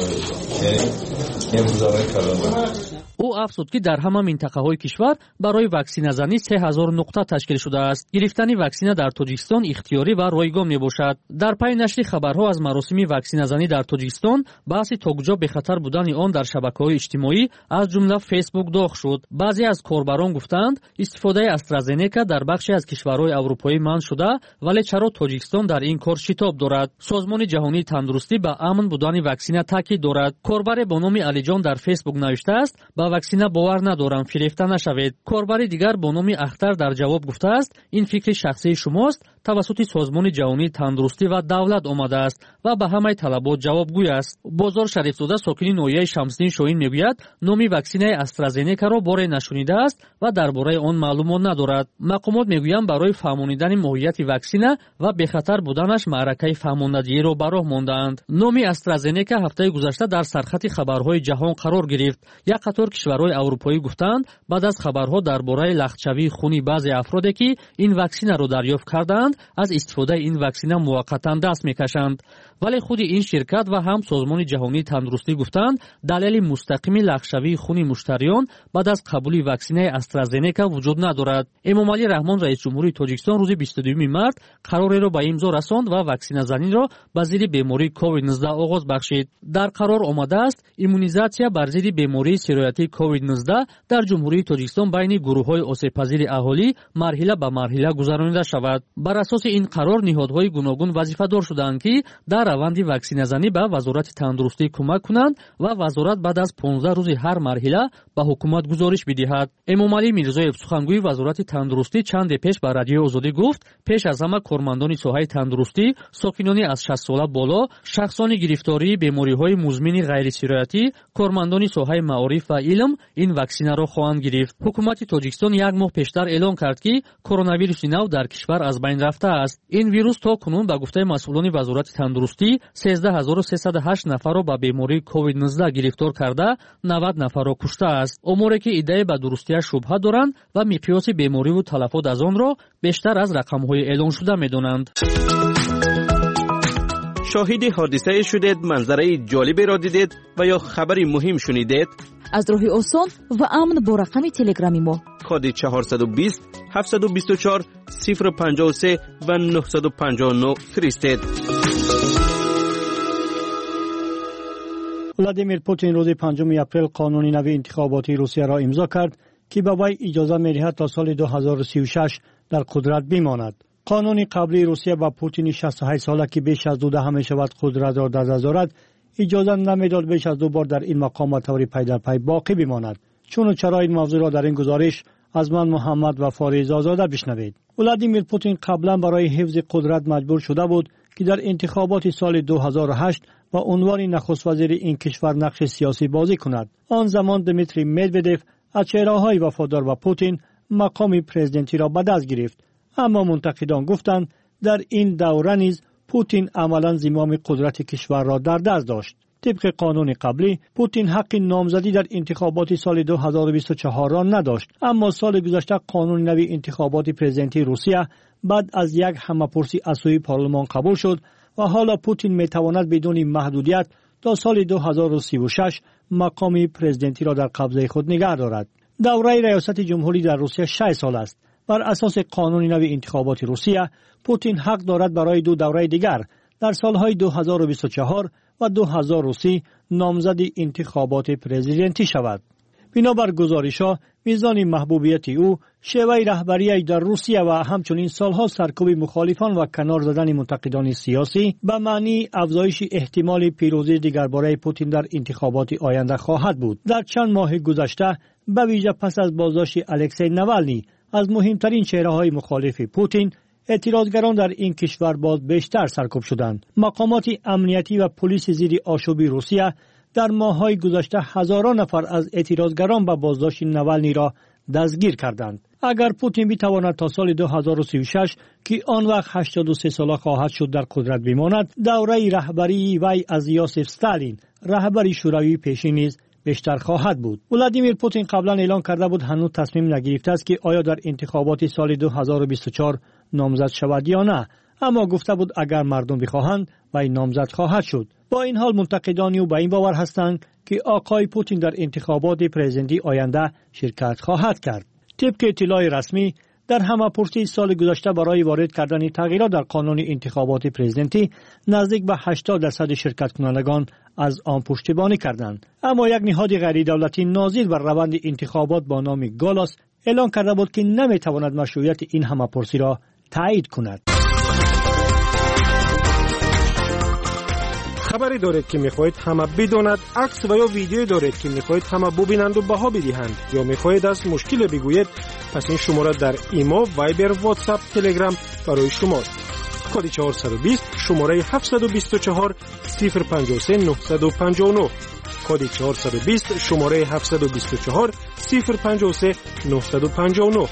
امگذرانی کردن. او افزود که در همه منطقه های کشور برای واکسینه زنی 3000 نقطه تشکیل شده است. گرفتن واکسینه در تاجیکستان اختیاری و رایگان می باشد. در پی نشر خبرها از مراسم واکسینه زنی در تاجیکستان بحث تا کجا به خطر بودن آن در شبکه‌های اجتماعی از جمله فیسبوک داغ شد. بعضی از کاربران گفتند استفاده استرازنکا در بخشی از کشورهای اروپایی منع شده، ولی چرا تاجیکستان در این کار شتاب دارد؟ سازمان جهانی تندرستی به امن بودن واکسینه تاکید دارد. کاربر با نام علیجان در فیسبوک نوشته است با واکسینه باور ندارم، فریفته نشوید. کاربر دیگر با نام اختر در جواب گفته است این فکر شخصی شماست، توسط سازمان جهانی تندرستی و دولت آمده است و به همه طلبات جوابگوی است. بازار شریفزاده ساکنی ناحیه شمس‌الدین شاهین میگوید نام واکسینه استرازنکا را باره نشنیده است و درباره آن معلومات ندارد. مقامات میگویند برای فهماندن ماهیت واکسینه و به خطر بودنش معرکه فهماندهی را به راه ماندند. نام استرازنکا هفته گذشته در سرخط خبرهای جهان قرار گرفت. یک قطار کشورهای اروپایی گفتند بعد از خبرها درباره لختشوی خونی بعضی افرادی که این واکسینه را دریافت کردند از استفاده این واکسینه موقتا دست میکشند. ولی خود این شرکت و هم سازمان جهانی تندرستی گفتند دلیل مستقیم لختشوی خونی مشتریان بعد از قبول واکسینه استرازنکا وجود ندارد. امام علی رحمان رئیس جمهوری تاجیکستان روز 22 مارس قراری را به امضا رساند و واکسینه زنی را به ضد بیماری کووید 19 آغاز بخشید. در قرار آمده است ایمونیزاسیا بر ضد بیماری سیرویاتی کووید 19 در جمهوری تاجیکستان بین گروه‌های آسیب‌پذیر اهالی مرحله به مرحله گذرانیده شود. بر اساس این قرار نهادهای گوناگون وظیفه‌دار شدند که در روند واکسینه زنی به وزارت تندرستی کمک کنند و وزارت بعد از 15 روز هر مرحله به حکومت گزارش بدهد. امام علی میرزایف سخنگوی وزارت تندرستی چند پیش به رادیوی آزادی گفت پیش از همه کارمندان ساحه تندرستی، ساکنان از 60 ساله بالا، شخصان گرفتاری بیماری‌های مزمن غیر سیرویاتی، کارمندان ساحه معارف و علم این واکسینه را خواهند گرفت. حکومت تاجیکستان یک ماه پیشتر اعلام کرد که کرونا ویروس نو در کشور از بین رفته است. این ویروس تا کنون به گفته مسئولان وزارت تندرستی 13308 نفر را به بیماری کووید 19 گرفتار کرده، 90 نفر را کشته است. اموری که ایده به درستی‌اش شبهه دارند و مقیاس بیماری و تلفات از آن را بیشتر از رقم‌های اعلام شده می‌دانند. شاهد حادثه شدید، منظره جالبی را دیدید و یا خبری مهم شنیدید؟ از راه آسان و امن با رقم تلگرامی ما کد 420 724 053 و 959 فرستید. ولادیمیر پوتین روز 5 اپریل قانون نو انتخاباتی روسیه را امضا کرد که به وی اجازه می‌دهد تا سال 2036 در قدرت بماند. قانون قبلی روسیه با پوتین 68 ساله که بیش از 12 می‌شود قدرت را در دست دارد اجازه نمی‌داد بیش از 2 بار در این مقام به طور پی در پی باقی بماند. چون و چرا این موضوع را در این گزارش از من محمد و فاریز آزاده بشنوید. ولادیمیر پوتین قبلا برای حفظ قدرت مجبور شده بود که در انتخابات سال 2008 و عنوان نخست وزیر این کشور نقش سیاسی بازی کند. آن زمان دمیتری مدودف از چهره‌های وفادار و پوتین مقام پرزیدنتی را به دست گرفت. اما منتقدان گفتند در این دوره نیز پوتین عملاً زمام قدرت کشور را در دست داشت. طبق قانون قبلی پوتین حق نامزدی در انتخابات سال 2024 را نداشت، اما سال گذشته قانون نوی انتخابات پرزیدنتی روسیه بعد از یک همه‌پرسی از سوی پارلمان قبول شد و حالا پوتین میتواند بدون محدودیت تا سال 2036 مقام پرزیدنتی را در قبضه خود نگه دارد. دوره ریاست جمهوری در روسیه 6 سال است. بر اساس قانون نوی انتخابات روسیه پوتین حق دارد برای 2 دوره دیگر در سالهای 2024 و 2030 نامزد انتخابات پرزیدنتی شود. بنابر گزارش‌ها میزان محبوبیت او، شیوه رهبری در روسیه و همچنین سالها سرکوب مخالفان و کنار زدن منتقدان سیاسی به معنی افزایش احتمال پیروزی دیگرباره پوتین در انتخابات آینده خواهد بود. در چند ماه گذشته به ویژه پس از بازداشت الکسی نوالنی از مهمترین چهره‌های مخالف پوتین، اعتراضگران در این کشور باز بیشتر سرکوب شدند. مقامات امنیتی و پلیس زیر آشوب روسیه در ماه‌های گذشته هزاران نفر از اعتراضگران به بازداشت نوالنی را دستگیر کردند. اگر پوتین بتواند تا سال 2036 که آن وقت 83 ساله خواهد شد در قدرت بماند، دوره رهبری وی از یوسف استالین رهبر شوروی پیشین نیز بیشتر خواهد بود. ولادیمیر پوتین قبلا اعلام کرده بود هنوز تصمیم نگرفته است که آیا در انتخابات سال 2024 نامزد شود یا نه، اما گفته بود اگر مردم بخواهند وی نامزد خواهد شد. با این حال منتقدان او به این باور هستند که آقای پوتین در انتخابات پرزیدنتی آینده شرکت خواهد کرد. طبق اطلاع رسمی در همه‌پرسی سال گذشته برای وارد کردن تغییرات در قانون انتخابات پرزیدنتی نزدیک به 80% شرکت کنندگان از آن پشتیبانی کردند. اما یک نهاد غیر دولتی ناظر بر روند انتخابات با نام گالاس اعلام کرده بود که نمیتواند مشروعیت این همه‌پرسی را تایید کند. خبری دارید که میخواهید همه بداند، عکس و یا ویدیویی دارید که میخواهید همه ببینند و بها بدهند، یا میخواهید از مشکل بگویید، پس این شماره در ایما، وایبر، واتساپ، تلگرام برای شماست. کد 420 شماره 724 053 959. کد 420 شماره 724 053 959.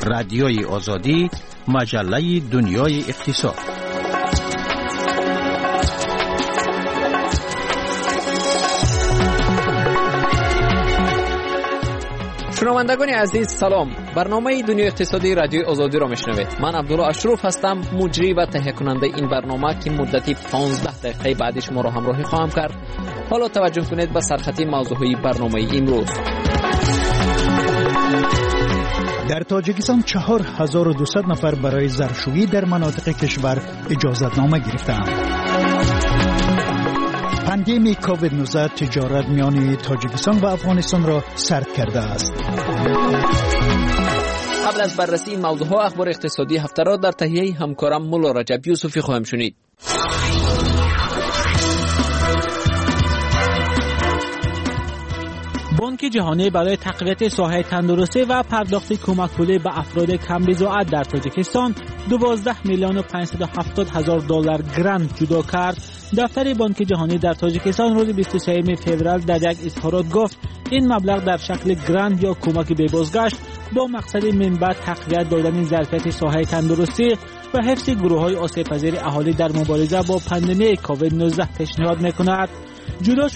رادیوی آزادی، مجله دنیای اقتصاد. شنوندگان عزیز سلام. برنامه دنیای اقتصادی رادیوی آزادی را میشنوید. من عبدالله اشرف هستم، مجری و تهیه کننده این برنامه که مدتی 15 دقیقه بعد شما را همراهی خواهم کرد. حالا توجه کنید به سرخط موضوعی برنامه امروز. در تاجیکستان 4200 نفر برای زرشویی در مناطق کشور اجازتنامه گرفتند. پاندمی کووید 19 تجارت میان تاجیکستان و افغانستان را سرد کرده است. قبل از بررسی این موضوعها اخبار اقتصادی هفته را در تهیه همکارم مولا رجب یوسفی خواهم شنید. بانک جهانی برای تقویت ساحه تندرستی و پرداخت کمک پولی به افراد کم بضاعت در تاجیکستان 12,570,000 دلار گرانت جدا کرد. دفتر بانک جهانی در تاجیکستان روز 23 فوریه در یک اظهارات گفت این مبلغ در شکل گرانت یا کمک به بازگشت با مقصد منبع تقویت دادن ظرفیت ساحه تندرستی و حفظ گروه‌های آسیب‌پذیر اهالی در مبارزه با پاندمی کووید 19 پیشنهاد می‌کند. جدا